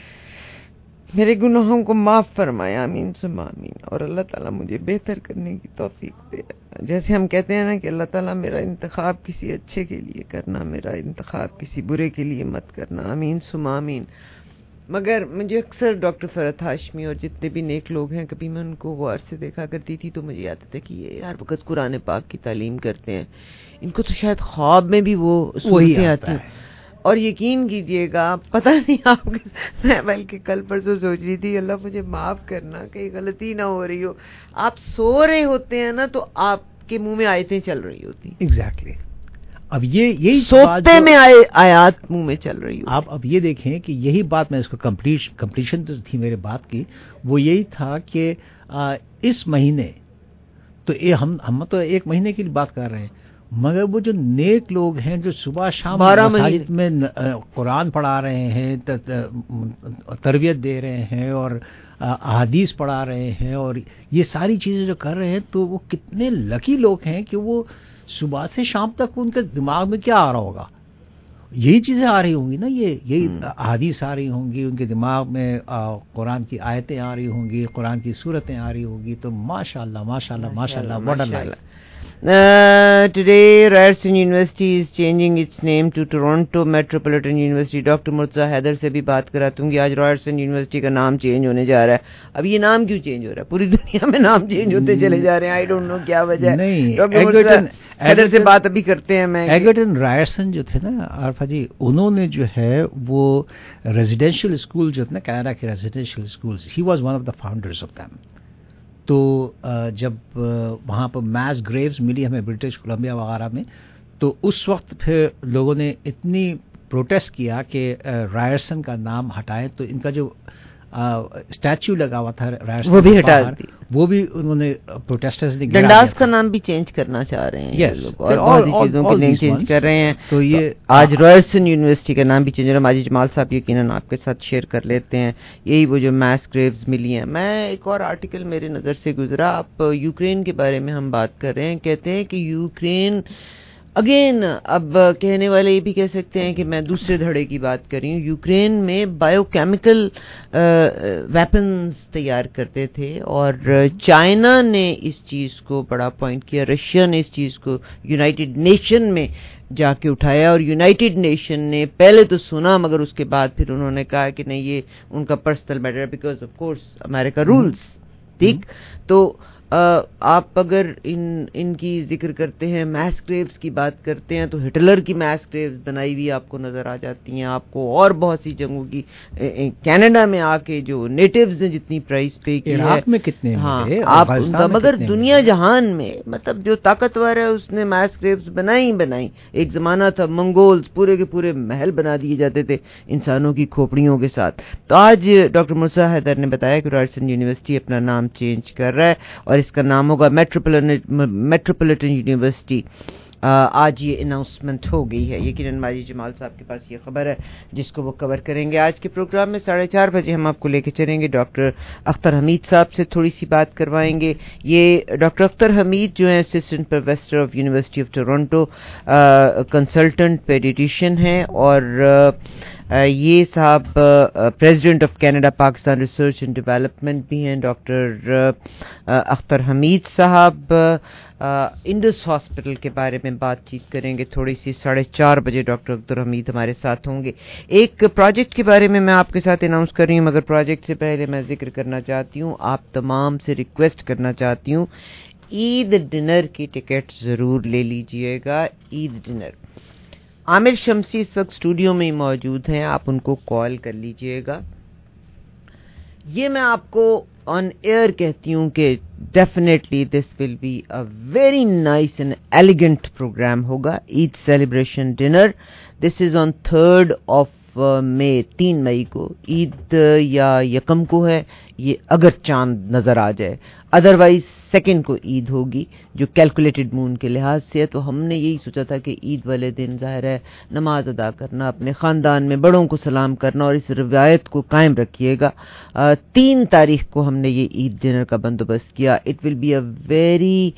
میرے گناہوں کو معاف فرمائے، آمین ثم آمین، اور اللہ تعالیٰ مجھے بہتر کرنے کی توفیق دے. جیسے ہم کہتے ہیں نا کہ اللہ تعالیٰ میرا انتخاب کسی اچھے کے لیے کرنا، میرا انتخاب کسی برے کے لیے مت کرنا، آمین ثم آمین. مگر مجھے اکثر ڈاکٹر فرحت ہاشمی اور جتنے بھی نیک لوگ ہیں، کبھی میں ان کو غور سے دیکھا کرتی تھی تو مجھے یاد آتا کہ یہ ہر وقت قرآن پاک کی تعلیم کرتے ہیں، ان کو تو شاید خواب میں بھی وہ صورتیں آتی ہیں. اور یقین کیجئے گا، پتہ نہیں آپ میں بلکہ کل پرسوں سوچ رہی تھی اللہ مجھے معاف کرنا کہیں غلطی نہ ہو رہی ہو، آپ سو رہے ہوتے ہیں نا تو آپ کے منہ میں آیتیں چل رہی ہوتی. ایگزیکٹلی. اب یہ یہی سوتے میں آئے آیات منہ میں چل رہی ہو. آپ اب یہ دیکھیں کہ یہی بات میں اس کو کمپلیٹ کمپلیشن تو تھی میرے بات کی، وہ یہی تھا کہ آ, اس مہینے تو یہ ہم ہم تو ایک مہینے کی بات کر رہے ہیں، मगर वो जो नेक लोग हैं जो सुबह शाम मसाजिद में कुरान पढ़ा रहे हैं, तरबियत दे रहे हैं और अहादीस पढ़ा रहे हैं और ये सारी चीज़ें जो कर रहे हैं, तो वो कितने लकी लोग हैं कि वो सुबह से शाम तक उनके दिमाग में क्या आ रहा होगा, यही चीज़ें आ रही होंगी ना, ये यही अहादीस आ रही होंगी उनके दिमाग में, कुरान की आयतें आ रही होंगी, कुरान की सूरतें आ रही होंगी. तो माशाल्लाह माशाल्लाह माशाल्लाह what a life. Uh, today, Ryerson University is changing its name to Toronto Metropolitan University. Doctor Murtaza Haider से भी बात करातूंगी. आज Ryerson University का नाम चेंज होने जा रहा है. अब ये नाम क्यों चेंज हो रहा है? पूरी दुनिया में नाम चेंज होते चले जा रहे हैं. आई डोंट नो क्या वजह है. नहीं, डॉक्टर मुर्तज़ा हैदर से बात अभी करते हैं. मैं एगर्टन रायरसन जो थे ना आरफा जी, उन्होंने जो है वो रेजिडेंशियल स्कूल जो थे ना, कनाडा के residential schools, he was one of the founders of them. तो जब वहाँ पर मैस ग्रेव्स मिली हमें ब्रिटिश कोलंबिया वगैरह में, तो उस वक्त फिर लोगों ने इतनी प्रोटेस्ट किया कि रायरसन का नाम हटाएं. तो इनका जो स्टैच्यू लगा हुआ था रायरसन, वो भी हटा दी. वो भी उन्होंने प्रोटेस्टर्स ने डंडास का नाम भी चेंज करना चाह रहे हैं. yes, लोग और बहुत सी चीजों के नेम चेंज कर रहे हैं. तो ये आज रायरसन यूनिवर्सिटी का नाम भी चेंज हो रहा है. माजिद जमाल साहब यकीनन आपके साथ शेयर कर लेते हैं. यही वो जो मैस ग्रेव्स मिली हैं. मैं एक और आर्टिकल मेरे नज़र से गुजरा. आप यूक्रेन के बारे में हम बात कर रहे हैं. कहते हैं कि यूक्रेन अगेन, अब कहने वाले ये भी कह सकते हैं कि मैं दूसरे धड़े की बात कर रही हूँ. यूक्रेन में बायोकेमिकल वेपन्स तैयार करते थे और चाइना ने इस चीज़ को बड़ा पॉइंट किया. रशिया ने इस चीज़ को यूनाइटेड नेशन में जाके उठाया और यूनाइटेड नेशन ने पहले तो सुना, मगर उसके बाद फिर उन्होंने कहा कि नहीं, ये उनका पर्सनल मैटर है, because of course America rules. ठीक, तो Uh, आप अगर इन इनकी जिक्र करते हैं, मैस ग्रेव्स की बात करते हैं, तो हिटलर की मैस ग्रेव्स बनाई हुई आपको नजर आ जाती हैं. आपको और बहुत सी जंगों की कनाडा में आके जो नेटिव्स ने जितनी प्राइस पे की है, में कितने हाँ आप उनका, मगर दुनिया जहान में मतलब जो ताकतवर है उसने मैस ग्रेव्स बनाई बनाई. एक जमाना था मंगोल्स पूरे के पूरे महल बना दिए जाते थे इंसानों की खोपड़ियों के साथ. तो आज डॉक्टर मुर्तज़ा हैदर ने बताया कि रायरसन यूनिवर्सिटी अपना नाम चेंज कर रहा है और इसका नाम होगा मेट्रोपोलिटन मेट्रोपोलिटन यूनिवर्सिटी. आज ये अनाउंसमेंट हो गई है. यकीनन माजिद जमाल साहब के पास ये खबर है जिसको वो कवर करेंगे. आज के प्रोग्राम में साढ़े चार बजे हम आपको लेके चलेंगे. डॉक्टर अख्तर हमीद साहब से थोड़ी सी बात करवाएंगे. ये डॉक्टर अख्तर हमीद जो है assistant professor of University of Toronto, consultant paediatrician हैं और Uh, ये साहब president of Canada Pakistan research and development भी हैं. डॉक्टर अख्तर हमीद साहब इंडस हॉस्पिटल के बारे में बातचीत करेंगे थोड़ी सी. साढ़े चार बजे डॉक्टर अख्तर हमीद हमारे साथ होंगे. एक प्रोजेक्ट के बारे में मैं आपके साथ अनाउंस कर रही हूँ, मगर प्रोजेक्ट से पहले मैं जिक्र करना चाहती हूँ, आप तमाम से रिक्वेस्ट करना चाहती हूँ, ईद डिनर की टिकट ज़रूर ले लीजिएगा. ईद डिनर आमिर शमसी इस वक्त स्टूडियो में ही मौजूद हैं. आप उनको कॉल कर लीजिएगा. ये मैं आपको ऑन एयर कहती हूँ कि definitely this will be a very nice and elegant programme होगा. Eid celebration dinner. This is on third of May, तीन मई को. ईद या यकम को है ये, अगर चांद नजर आ जाए. अदरवाइज सेकंड को ईद होगी जो कैलकुलेटेड मून के लिहाज से है. तो हमने यही सोचा था कि ईद वाले दिन ज़ाहिर है नमाज अदा करना, अपने ख़ानदान में बड़ों को सलाम करना और इस रवायत को कायम रखिएगा. तीन तारीख को हमने ये ईद डिनर का बंदोबस्त किया. It will be a very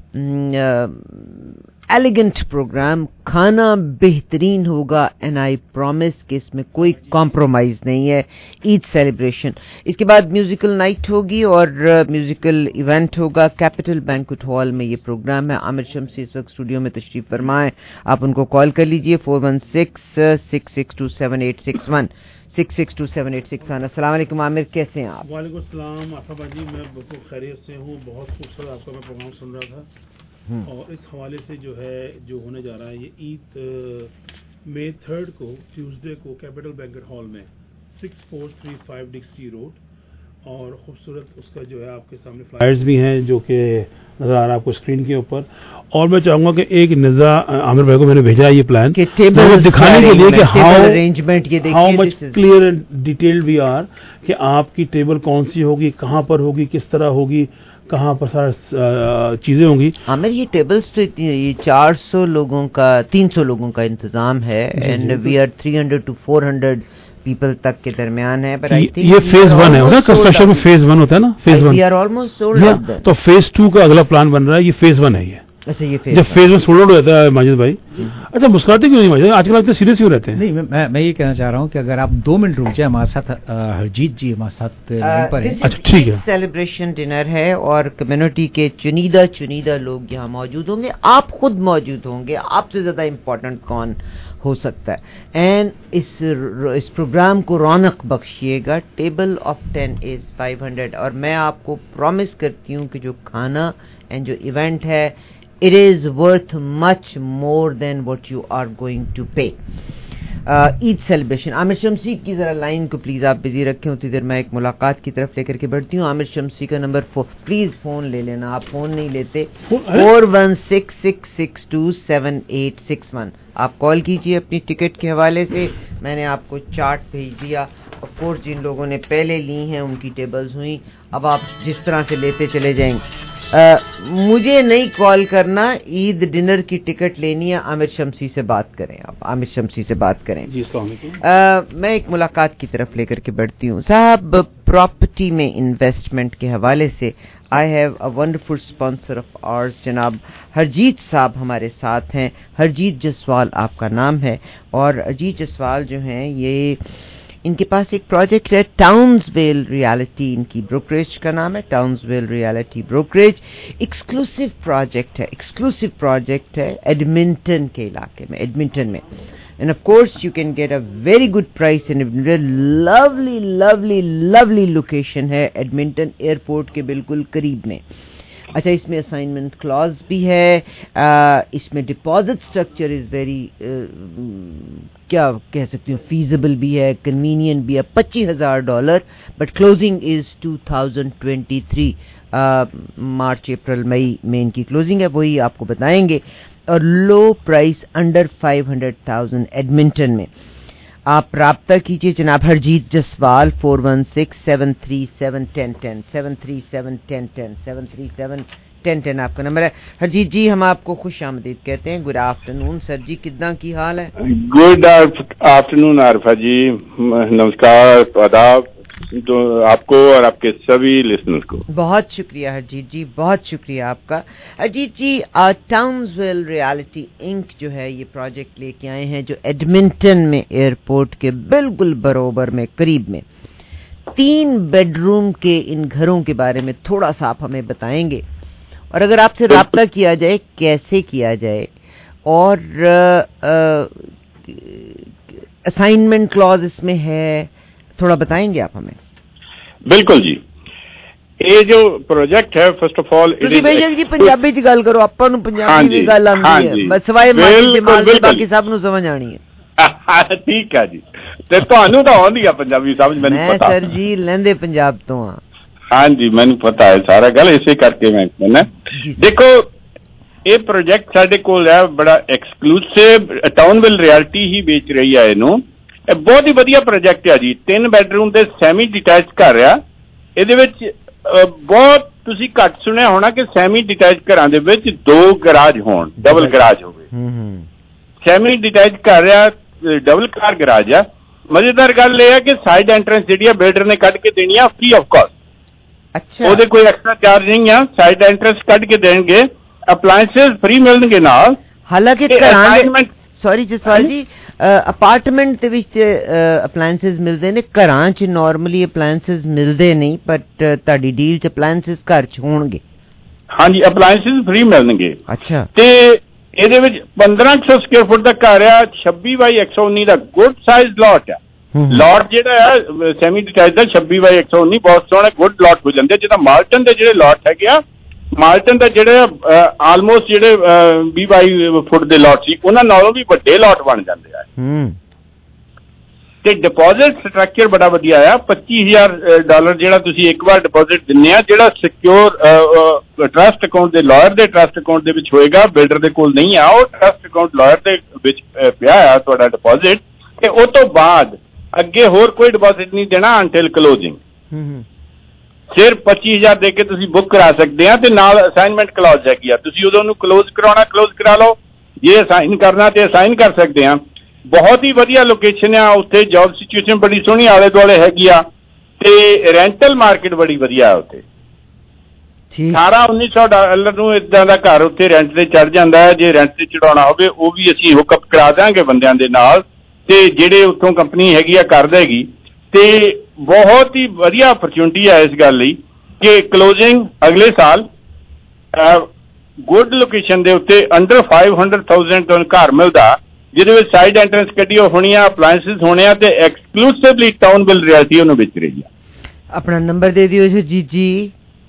elegant programme. खाना बेहतरीन होगा एंड आई प्रॉमिस कि इसमें कोई कॉम्प्रोमाइज़ नहीं है. ईद सेलिब्रेशन. इसके बाद म्यूज़िकल नाइट होगी और म्यूज़िकल uh, इवेंट होगा. कैपिटल बैंक्वेट हॉल में ये प्रोग्राम है. आमिर शमसी इस वक्त स्टूडियो में तशरीफ़ फरमाएं. आप उनको कॉल कर लीजिए four one six six six two seven eight six one six six two seven eight six one. अस्सलाम वालेकुम आमिर, कैसे हैं आप? वालेकुम सलाम आफा जी, मैं बिल्कुल खैरियत से हूँ. बहुत खूबसूरत आपका मैं प्रोग्राम सुन रहा था और इस हवाले से जो है जो होने जा रहा है ये ईद मई थर्ड को ट्यूसडे को कैपिटल बैंक्वेट हॉल में six four three five Dixie road. और खूबसूरत उसका जो है आपके सामने फ्लायर्स भी हैं जो कि नजर आ रहा है आपको स्क्रीन के ऊपर. और मैं चाहूंगा कि एक निज़ा आमिर भाई को मैंने भेजा है ये प्लान दिखाने के लिए कि हाउ अरेंजमेंट ये how much clear and detailed we are कि आपकी टेबल कौन सी होगी, कहाँ पर होगी, किस तरह होगी, कहाँ पर सारा चीजें होंगी। आमिर ये टेबल्स तो इतनी, ये चार सौ लोगों का तीन सौ लोगों का इंतजाम है and we are three hundred to four hundred people तक के दरमियान है। पर आई थिंक ये फेज वन है ना, कंस्ट्रक्शन में फेज वन होता है ना, phase one we are almost sold out. तो फेज टू का अगला प्लान बन रहा है, ये फेज वन है ये। अच्छा ये फेज जब फेज में सोल्ड आउट हो जाता है माजिद भाई। अच्छा मुस्कुराते क्यों नहीं माजिद, आजकल आप सीरियस क्यों रहते हैं? नहीं मैं मैं ये कहना चाह रहा हूँ कि अगर आप दो मिनट रुक जाए, हमारे साथ हरजीत जी हमारे साथ यहीं पर है। अच्छा ठीक है। सेलिब्रेशन डिनर है और कम्युनिटी के चुनिंदा चुनिंदा लोग यहाँ मौजूद होंगे, आप खुद मौजूद होंगे, आपसे ज्यादा इम्पोर्टेंट कौन हो सकता है। एंड इस इस प्रोग्राम को रौनक बख्शिएगा। Table of ten is five hundred और मैं आपको प्रॉमिस करती हूँ कि जो खाना एंड जो इवेंट है it is worth much more than what you are going to pay. Eid celebration. Aamir Shamsi की जरा लाइन को प्लीज आप बिजी रखें, उतनी देर मैं एक मुलाकात की तरफ लेकर के बढ़ती हूँ। आमिर शमसी का नंबर फोर, प्लीज फोन ले लेना, आप फोन नहीं लेते। Four one six six six two seven eight six one आप कॉल कीजिए अपनी टिकट के हवाले से। मैंने आपको चार्ट भेज दिया। ऑफ कोर्स जिन लोगों ने पहले ली हैं उनकी टेबल्स हुई, अब आप जिस तरह से लेते चले जाएंगे। Uh, मुझे नहीं कॉल करना, ईद डिनर की टिकट लेनी है, आमिर शमसी से बात करें, आप आमिर शमसी से बात करें। जी अस्सलाम वालेकुम। uh, मैं एक मुलाकात की तरफ लेकर के बढ़ती हूँ। साहब प्रॉपर्टी में इन्वेस्टमेंट के हवाले से I have a wonderful sponsor of ours, जनाब हरजीत साहब हमारे साथ हैं। हरजीत जसवाल आपका नाम है और हरजीत जसवाल जो हैं ये, इनके पास एक प्रोजेक्ट है टाउन्सविल रियलिटी, इनकी ब्रोकरेज का नाम है Townsville realty brokerage. Exclusive project है, एक्सक्लूसिव प्रोजेक्ट है एडमिंटन के इलाके में, एडमिंटन में। And of course you can get a very good price in lovely lovely lovely location है, एडमिंटन एयरपोर्ट के बिल्कुल करीब में। अच्छा इसमें असाइनमेंट क्लॉज भी है, आ, इसमें डिपॉजिट स्ट्रक्चर इज वेरी क्या कह सकती हूँ, फीजिबल भी है, कन्वीनियंट भी है। पच्चीस हजार dollar but closing is two thousand twenty three, मार्च अप्रैल मई में इनकी क्लोजिंग है, वही आपको बताएंगे। और low price under five hundred thousand Edmonton में। आप राब्ता कीजिए जनाब Harjeet Jaswal four one six seven three seven ten ten seven three seven ten ten seven three seven ten ten आपका नंबर है। हरजीत जी हम आपको खुश आमदीद कहते हैं। गुड आफ्टरनून सर जी, कितना की हाल है? गुड आफ्टरनून आरिफा जी, नमस्कार, आदाब तो आपको और आपके सभी लिसनर्स को। बहुत शुक्रिया हरजीत जी, बहुत शुक्रिया आपका। Harjeet ji Townsville realty inc जो है ये प्रोजेक्ट लेके आए हैं जो एडमिंटन में एयरपोर्ट के बिल्कुल बरोबर में करीब में। तीन बेडरूम के इन घरों के बारे में थोड़ा सा आप हमें बताएंगे और अगर आपसे राब्ता किया जाए कैसे किया जाए और असाइनमेंट क्लॉज इसमें है, थोड़ा बताएंगे आप हमें? बिल्कुल जी, ये जो प्रोजेक्ट है फर्स्ट ऑफ ऑल ਤੁਸੀਂ ਬੇਸ਼ੱਕ ਜੀ ਪੰਜਾਬੀ ਚ ਗੱਲ ਕਰੋ, ਆਪਾਂ ਨੂੰ ਪੰਜਾਬੀ ਦੀ ਗੱਲ ਆਉਂਦੀ ਹੈ ਬਸ, ਸਵਾਏ ਮਾਜੀ ਜਮਾਲ ਦੇ ਬਾਕੀ ਸਭ ਨੂੰ ਸਮਝ ਆਣੀ ਹੈ। ਠੀਕ ਹੈ ਜੀ, ਤੇ ਤੁਹਾਨੂੰ ਤਾਂ ਆਉਂਦੀ ਆ ਪੰਜਾਬੀ ਸਮਝ, ਮੈਨੂੰ ਪਤਾ। ਮੈਂ ਸਰ ਜੀ ਲਹਿੰਦੇ ਪੰਜਾਬ ਤੋਂ ਆ। ਹਾਂਜੀ ਮੈਨੂੰ ਪਤਾ ਹੈ ਸਾਰਾ ਗੱਲ, ਇਸੇ ਕਰਕੇ ਮੈਂ ਕਹਿੰਦਾ। ਦੇਖੋ ਇਹ ਪ੍ਰੋਜੈਕਟ ਸਾਡੇ ਕੋਲ ਹੈ ਬੜਾ ਐਕਸਕਲੂਸਿਵ, ਟਾਊਨਵਿਲ ਰਿਐਲਿਟੀ ਹੀ ਵੇਚ ਰਹੀ ਹੈ ਇਹਨੂੰ। ਇਹ ਬਹੁਤ ਹੀ ਵਧੀਆ ਪ੍ਰੋਜੈਕਟ ਹੈ ਜੀ, ਤਿੰਨ ਬੈਡਰੂਮ ਦੇ ਸੈਮੀ ਡਿਟੈਚ ਘਰ ਆ। ਇਹਦੇ ਵਿੱਚ ਬਹੁਤ ਤੁਸੀਂ ਘੱਟ ਸੁਣਿਆ ਹੋਣਾ ਕਿ ਸੈਮੀ ਡਿਟੈਚ ਘਰਾਂ ਦੇ ਵਿੱਚ ਦੋ ਗਰਾਜ ਹੋਣ, ਡਬਲ ਗਰਾਜ ਹੋਵੇ। ਸੈਮੀ ਡਿਟੈਚ ਘਰ ਆ, ਡਬਲ ਕਾਰ ਗਰਾਜ ਆ। ਮਜ਼ੇਦਾਰ ਗੱਲ ਇਹ ਹੈ ਕਿ ਸਾਈਡ ਐਂਟਰੈਂਸ ਜਿਹੜੀ ਆ ਬਿਲਡਰ ਨੇ ਕੱਢ ਕੇ ਦੇਣੀ ਆ ਫ੍ਰੀ ਆਫ ਕਾਸਟ। ਅੱਛਾ, ਉਹਦੇ ਕੋਈ ਐਕਸਟਰਾ ਚਾਰਜ ਨਹੀਂ ਆ, ਸਾਈਡ ਐਂਟਰੈਂਸ ਕੱਢ ਕੇ ਦੇਣਗੇ, ਅਪਲਾਇੰਸਸ ਫ੍ਰੀ ਮਿਲਣਗੇ ਨਾਲ। ਹਾਲਾਂਕਿ ਘਰਾਂ ਸੌਰੀ ਜਸਵਾਲ ਜੀ ਅਪਾਰਟਮੈਂਟ ਦੇ ਵਿੱਚ ਅਪਲਾਇੰਸਸ ਮਿਲਦੇ ਨੇ, ਘਰਾਂ 'ਚ ਨਾਰਮਲੀ ਅਪਲਾਇੰਸਸ ਮਿਲਦੇ ਨਹੀਂ, ਬਟ ਤੁਹਾਡੀ ਡੀਲ 'ਚ ਅਪਲਾਇੰਸਸ ਘਰ 'ਚ ਹੋਣਗੇ। ਹਾਂਜੀ ਅਪਲਾਇੰਸਸ ਫ੍ਰੀ ਮਿਲਣਗੇ। ਅੱਛਾ, ਤੇ ਇਹਦੇ ਵਿੱਚ ਪੰਦਰਾਂ ਸੌ ਸਕੁਅਰ ਫੁੱਟ ਦਾ ਘਰ ਆ, ਛੱਬੀ ਬਾਈ ਇੱਕ ਸੌ ਉੱਨੀ ਦਾ ਗੁੱਡ ਸਾਈਜ਼ ਲਾਟ ਆ। ਲਾਟ ਜਿਹੜਾ ਆ ਸੈਮੀ ਡਿਟੈਚ ਦਾ ਛੱਬੀ ਬਾਈ ਇੱਕ ਸੌ ਉੱਨੀ ਬਹੁਤ ਸੋਹਣਾ ਗੁੱਡ ਲਾਟ ਹੋ ਜਾਂਦੇ। ਜਿੱਦਾਂ ਮਾਲਟਨ ਦੇ ਜਿਹੜੇ ਲਾਟ ਹੈਗੇ ਆ, ਮਾਲਟਨ ਦਾ ਜਿਹੜੇ ਆਲਮੋਸਟ ਜਿਹੜੇ ਵੀਹ ਬਾਈ ਫੁੱਟ ਦੇ ਲਾਟ ਸੀ ਉਹਨਾਂ ਨਾਲੋਂ ਵੀ ਵੱਡੇ ਲਾਟ ਬਣ ਜਾਂਦੇ ਆ। ਤੇ ਡਿਪੋਜ਼ਿਟ ਸਟਰਕਚਰ ਬੜਾ ਵਧੀਆ ਆ। ਪੱਚੀ ਹਜ਼ਾਰ ਡਾਲਰ ਜਿਹੜਾ ਤੁਸੀਂ ਇੱਕ ਵਾਰ ਡਿਪੋਜ਼ਿਟ ਦਿੰਦੇ ਆ, ਜਿਹੜਾ ਸਿਕਿਉਰ ਟਰਸਟ ਅਕਾਊਂਟ ਦੇ ਲਾਇਰ ਦੇ ਟਰਸਟ ਅਕਾਊਂਟ ਦੇ ਵਿੱਚ ਹੋਏਗਾ, ਬਿਲਡਰ ਦੇ ਕੋਲ ਨਹੀਂ ਆ, ਉਹ ਟਰਸਟ ਅਕਾਊਂਟ ਲਾਇਰ ਦੇ ਵਿੱਚ ਪਿਆ ਆ ਤੁਹਾਡਾ ਡਿਪੋਜ਼ਿਟ। ਤੇ ਉਹ ਤੋਂ ਬਾਅਦ ਅੱਗੇ ਹੋਰ ਕੋਈ ਡਿਪੋਜ਼ਿਟ ਨਹੀਂ ਦੇਣਾ ਅੰਟਿਲ ਕਲੋਜ਼ਿੰਗ। ਸਿਰਫ ਪੱਚੀ ਹਜ਼ਾਰ ਦੇ ਕੇ ਤੁਸੀਂ ਬੁੱਕ ਕਰਾ ਸਕਦੇ ਆ, ਤੇ ਨਾਲ ਅਸਾਈਨਮੈਂਟ ਕਲੌਜ਼ ਹੈਗੀ ਆ, ਤੁਸੀਂ ਉਦੋਂ ਨੂੰ ਕਲੋਜ਼ ਕਰਾਉਣਾ ਕਲੋਜ਼ ਕਰਾ ਲਓ, ਜੇ ਅਸਾਈਨ ਕਰਨਾ ਤੇ ਅਸਾਈਨ ਕਰ ਸਕਦੇ ਆ। ਬਹੁਤ ਹੀ ਵਧੀਆ ਲੋਕੇਸ਼ਨ ਆ, ਉੱਥੇ ਜੌਬ ਸਿਚੁਏਸ਼ਨ ਬੜੀ ਸੋਹਣੀ ਆਲੇ ਦੁਆਲੇ ਹੈਗੀ ਆ, ਤੇ ਰੈਂਟਲ ਮਾਰਕੀਟ ਬੜੀ ਵਧੀਆ ਉੱਥੇ। ਅਠਾਰਾਂ ਉੱਨੀ ਸੌ ਡਾਲਰ ਨੂੰ ਇਦਾਂ ਦਾ ਘਰ ਉੱਥੇ ਰੈਂਟ ਤੇ ਚੜ ਜਾਂਦਾ ਹੈ। ਜੇ ਰੈਂਟ ਤੇ ਚੜਾਉਣਾ ਹੋਵੇ ਉਹ ਵੀ ਅਸੀਂ ਹੁੱਕਅਪ ਕਰਾ ਦਾਂਗੇ ਬੰਦਿਆਂ ਦੇ ਨਾਲ, ਤੇ ਜਿਹੜੇ ਉੱਥੋਂ ਕੰਪਨੀ ਹੈਗੀ ਆ ਕਰ ਦੇਗੀ। ਤੇ ਬਹੁਤ ਹੀ ਵਧੀਆ ਅਪਰਚੁਨਿਟੀ ਹੈ ਇਸ ਗੱਲ ਲਈ ਕਿ ਕਲੋਜ਼ਿੰਗ ਅਗਲੇ ਸਾਲ ਗੁੱਡ ਲੋਕੇਸ਼ਨ ਦੇ ਉੱਤੇ ਅੰਡਰ ਫਾਈਵ ਹੰਡਰਡ ਥਾਊਜ਼ੈਂਡ ਤੁਹਾਨੂੰ ਘਰ ਮਿਲਦਾ, ਜਿਹਦੇ ਵਿੱਚ ਸਾਈਡ ਐਂਟਰੈਂਸ ਕੱਢੀ ਹੋਣੀਆਂ, ਅਪਲਾਇੰਸਿਸ ਹੋਣੇ ਆ, ਤੇ ਐਕਸਕਲੂਸਿਵਲੀ ਟਾਊਨ ਬਿਲ ਰਿਐਲਟੀ ਉਹਨੂੰ ਵੇਚ ਰਹੀ ਆ। ਆਪਣਾ ਨੰਬਰ ਦੇ ਦਿਓ ਜੀ। ਜੀ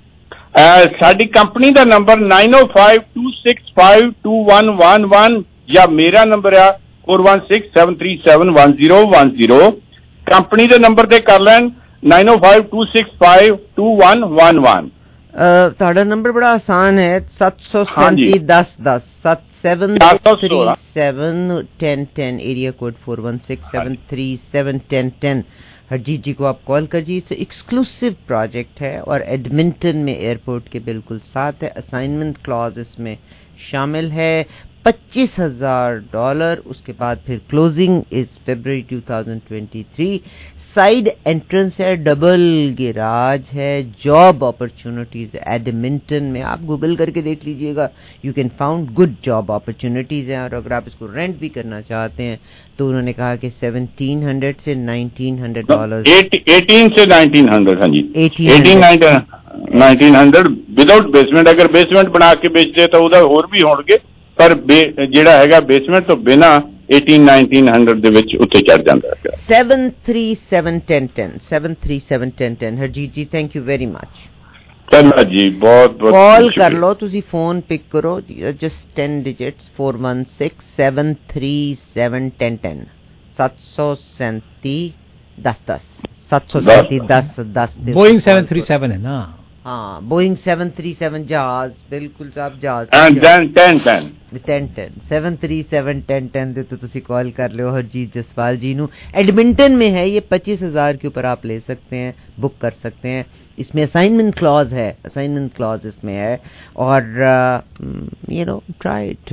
ਸਾਡੀ ਕੰਪਨੀ ਦਾ number nine O five two six five two one one one ਜਾਂ ਮੇਰਾ ਨੰਬਰ ਆ four one six seven three seven one zero one zero. Company ਦੇ ਨੰਬਰ ਤੇ ਕਰ ਲੈਣ nine O five two six five two one one one. ਤੁਹਾਡਾ number ਬੜਾ ਆਸਾਨ ਹੈ, ਸੱਤ ਸੌ ਸੈਂਤੀ ਦਸ ਦਸ ਸੱਤ seven three seven ten ten, area code four one six seven three seven ten ten. Harjeet ji को आप कॉल कर जी। इट्स एक्सक्लूसिव प्रोजेक्ट है और एडमिंटन में एयरपोर्ट के बिल्कुल साथ है। असाइनमेंट क्लॉज इसमें शामिल है, पच्चीस हजार डॉलर। उसके बाद फिर क्लोजिंग इज फरवरी two thousand twenty three. Side entrance है, डबल गैराज है, जॉब अपॉर्चुनिटीज एडमिंटन में। आप गूगल करके देख लीजिएगा, you can found good job opportunities हैं। और अगर आप इसको रेंट भी करना चाहते हैं तो उन्होंने कहा कि सेवनटीन हंड्रेड से नाइनटीन हंड्रेड डॉलर एटीन से नाइनटीन हंड्रेड। हाँ जी, eighteen nineteen hundred without basement. अगर बेसमेंट बना के बेचते तो ਉਹਦਾ ਹੋਰ ਵੀ ਹੋਣਗੇ, ਪਰ ਜਿਹੜਾ ਹੈਗਾ ਬੇਸਮੈਂਟ ਤੋਂ ਬਿਨਾ एटीन नाइनटीन हंड्रेड ਦੇ ਵਿੱਚ ਉੱਤੇ ਚੜ ਜਾਂਦਾ ਹੈ। Seven three seven ten ten seven three seven ten ten. Harjeet ji thank you very much. ਧੰਨਵਾਦ ਜੀ, ਬਹੁਤ ਬਹੁਤ। ਕਾਲ ਕਰ ਲਓ ਤੁਸੀਂ, ਫੋਨ ਪਿਕ ਕਰੋ, just ten digits four one six seven three seven ten ten सत्त सौ सैंती दस दस सत्त सौ सैंती दस दस। बोइंग सेवन थ्री सेवन है ना? हाँ, बोइंग सेवन थ्री सेवन जहाज, बिल्कुल साहब जहाज। Ten ten ten ten ten seven three seven ten ten दे तो तुसी कॉल कर लो हरजीत जसवाल जी नू। एडमिंटन में है ये, पच्चीस हजार के ऊपर आप ले सकते हैं, बुक कर सकते हैं। इसमें असाइनमेंट क्लॉज है, असाइनमेंट क्लॉज इसमें है। और you know try it,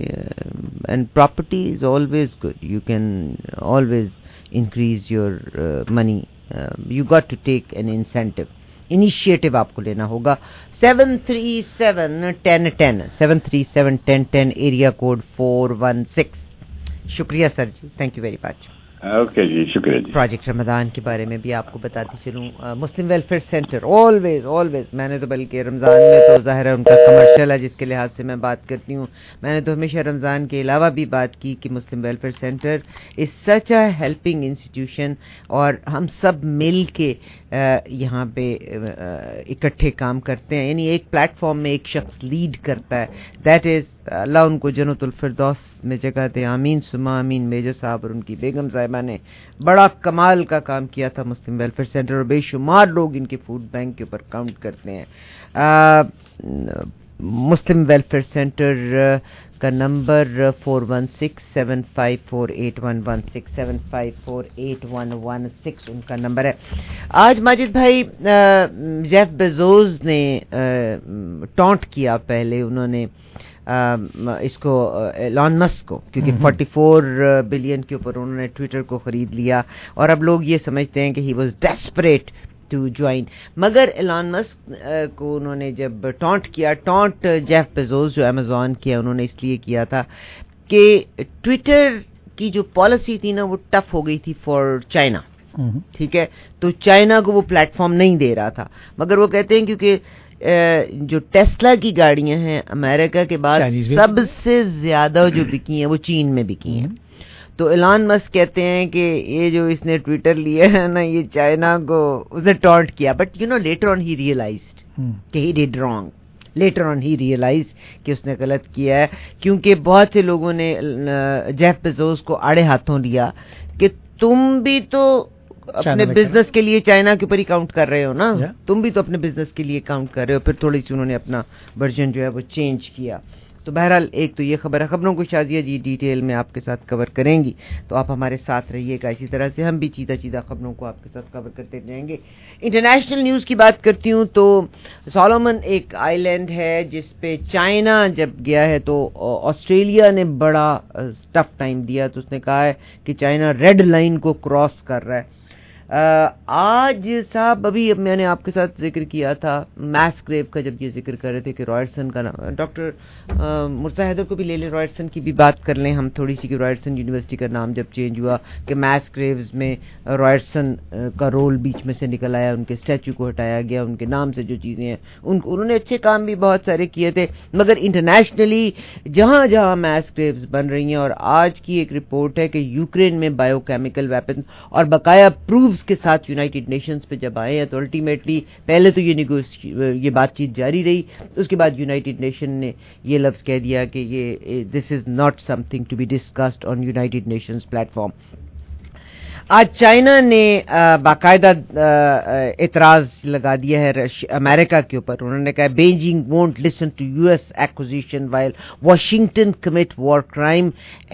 and property is always good, you can always increase your money, you got to take an incentive, initiative आपको लेना होगा। Seven three seven ten ten seven three seven ten ten, area code four one six. शुक्रिया sir जी, thank you very much. Okay जी, शुक्रिया जी। Project Ramzan के बारे में भी आपको बताती चलूँ। Muslim welfare centre always always, मैंने तो बल्कि रमज़ान में तो ज़ाहिर है उनका कमर्शियल है जिसके लिहाज से मैं बात करती हूँ, मैंने तो हमेशा रमज़ान के अलावा भी बात की कि Muslim welfare centre is such a helping institution. और हम सब मिल के यहाँ पे इकट्ठे काम करते हैं, यानी एक प्लेटफॉर्म में एक शख्स लीड करता है। दैट इज़, अल्लाह उनको जन्नतुल फिरदौस में जगह दे, आमीन सुमा आमीन। मेजर साहब और उनकी बेगम साहिबा ने बड़ा कमाल का काम किया था मुस्लिम वेलफेयर सेंटर, और बेशुमार लोग इनके फूड बैंक के ऊपर काउंट करते हैं। आ, मुस्लिम वेलफेयर सेंटर का number four one six seven five four eight one one six seven five four eight one one six उनका नंबर है। आज माजिद भाई, जेफ बेजोस ने टॉन्ट किया, पहले उन्होंने आ, इसको एलन मस्क को, क्योंकि चौवालीस बिलियन के ऊपर उन्होंने ट्विटर को खरीद लिया, और अब लोग ये समझते हैं कि he was desperate to join. मगर एलन मस्क को उन्होंने जब टॉन्ट किया, टॉन्ट जेफ बेजोस जो अमेजॉन किया, उन्होंने इसलिए किया था कि ट्विटर की जो पॉलिसी थी ना वो टफ हो गई थी फॉर चाइना, ठीक है, तो चाइना को वो प्लेटफॉर्म नहीं दे रहा था। मगर वो कहते हैं क्योंकि जो टेस्ला की गाड़ियां हैं अमेरिका के बाद सबसे ज्यादा जो बिकी हैं वो चीन में बिकी हैं, तो एलन मस्क कहते हैं कि ये जो इसने ट्विटर लिया है ना, ये चाइना को उसने टॉन्ट किया। But you know later on he realized कि he did wrong, later on he realized कि उसने गलत किया है, क्योंकि बहुत से लोगों ने जेफ बेजोस को आड़े हाथों लिया कि तुम भी तो अपने बिजनेस के लिए चाइना के ऊपर ही काउंट कर रहे हो ना, yeah. तुम भी तो अपने बिजनेस के लिए काउंट कर रहे हो। फिर थोड़ी सी उन्होंने अपना वर्जन जो है वो चेंज किया, تو بہرحال ایک تو یہ خبر ہے. خبروں کو شازیہ جی ڈیٹیل میں آپ کے ساتھ کور کریں گی, تو آپ ہمارے ساتھ رہیے گا. اسی طرح سے ہم بھی چیدہ چیدہ خبروں کو آپ کے ساتھ کور کرتے جائیں گے. انٹرنیشنل نیوز کی بات کرتی ہوں تو سولومن ایک آئی لینڈ ہے جس پہ چائنا جب گیا ہے تو آسٹریلیا نے بڑا ٹف ٹائم دیا, تو اس نے کہا ہے کہ چائنا ریڈ لائن کو کراس کر رہا ہے. آج صاحب ابھی اب میں نے آپ کے ساتھ ذکر کیا تھا میس گریو کا, جب یہ ذکر کر رہے تھے کہ رائٹسن کا نام, ڈاکٹر مرزا حیدر کو بھی لے لیں, رائٹسن کی بھی بات کر لیں ہم تھوڑی سی, کہ رائٹسن یونیورسٹی کا نام جب چینج ہوا کہ میس گریوز میں رائٹسن کا رول بیچ میں سے نکل آیا, ان کے اسٹیچو کو ہٹایا گیا, ان کے نام سے جو چیزیں ہیں ان انہوں نے اچھے کام بھی بہت سارے کیے تھے, مگر انٹرنیشنلی جہاں جہاں میس گریوز بن رہی ہیں, اور آج کی ایک رپورٹ ہے کہ یوکرین میں بایو کیمیکل ویپن اور بقایا پروفز کے ساتھ یونائٹڈ نیشنز پہ جب آئے ہیں, تو الٹیمیٹلی پہلے تو یہ یہ بات چیت جاری رہی, اس کے بعد یونائٹڈ نیشن نے یہ لفظ کہہ دیا کہ یہ this is not something to be discussed on United Nations platform. آج چائنا نے باقاعدہ اعتراض لگا دیا ہے امریکہ کے اوپر. انہوں نے کہا Beijing won't listen to U S accusation while Washington commit war crime.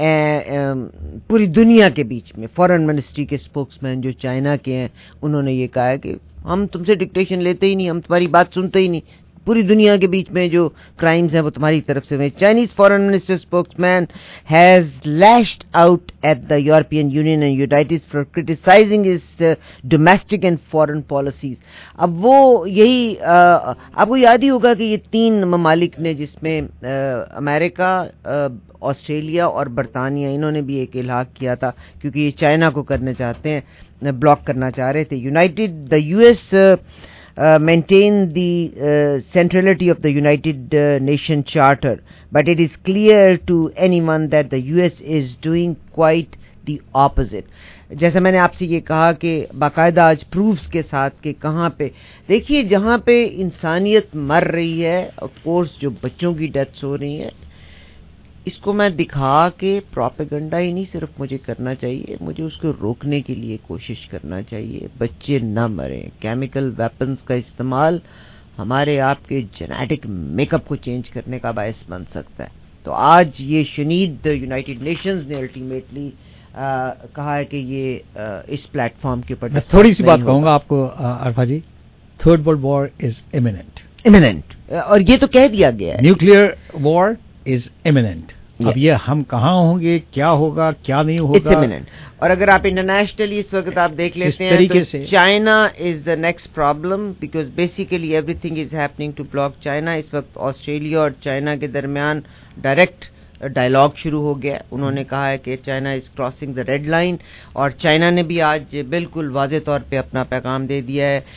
پوری دنیا کے بیچ میں فارن منسٹری کے اسپوکس مین جو چائنا کے ہیں, انہوں نے یہ کہا ہے کہ ہم تم سے ڈکٹیشن لیتے ہی نہیں, ہم تمہاری بات سنتے ہی نہیں, پوری دنیا کے بیچ میں جو کرائمز ہیں وہ تمہاری طرف سے ہوئے. Chinese foreign minister spokesman has lashed out at the European Union and United for criticising its domestic and foreign policies. اب وہ یہی آپ کو یاد ہی ہوگا کہ یہ تین ممالک نے جس میں امریکہ, آسٹریلیا اور برطانیہ, انہوں نے بھی ایک الحاق کیا تھا کیونکہ یہ چائنا کو کرنا چاہتے ہیں, بلاک کرنا چاہ رہے تھے. United the U S Uh, maintain the uh, centrality of the United uh, Nation Charter, but it is clear to anyone that the U S is doing quite the opposite. جیسا میں نے آپ سے یہ کہا کہ باقاعدہ آج پروفز کے ساتھ کہ کہاں پہ دیکھیے جہاں پہ انسانیت مر رہی ہے, آف کورس جو بچوں کی ڈیتھس ہو رہی ہیں, اس کو میں دکھا کے پروپیگنڈا ہی نہیں صرف مجھے کرنا چاہیے, مجھے اس کو روکنے کے لیے کوشش کرنا چاہیے. بچے نہ مریں. کیمیکل ویپنز کا استعمال ہمارے آپ کے جینیٹک میک اپ کو چینج کرنے کا باعث بن سکتا ہے. تو آج یہ شنید یونائٹڈ نیشنز نے الٹیمیٹلی کہا ہے کہ یہ اس پلیٹ فارم کے اوپر تھوڑی سی بات کہوں گا آپ کو عرفا جی. Third world war is امیمنٹ. امیمنٹ, اور یہ تو کہہ دیا گیا ہے. Nuclear war is imminent. اب یہ ہم کہاں ہوں گے, کیا ہوگا, کیا نہیں ہوگا. اور اگر آپ انٹرنیشنلی اس وقت آپ دیکھ لیتے ہیں تو China is the next problem, because basically everything is happening to block China. اس وقت آسٹریلیا اور چائنا کے درمیان ڈائریکٹ ڈائلاگ شروع ہو گیا. انہوں نے کہا ہے کہ China is crossing the red line, اور چائنا نے بھی آج بالکل واضح طور پہ اپنا پیغام دے دیا ہے.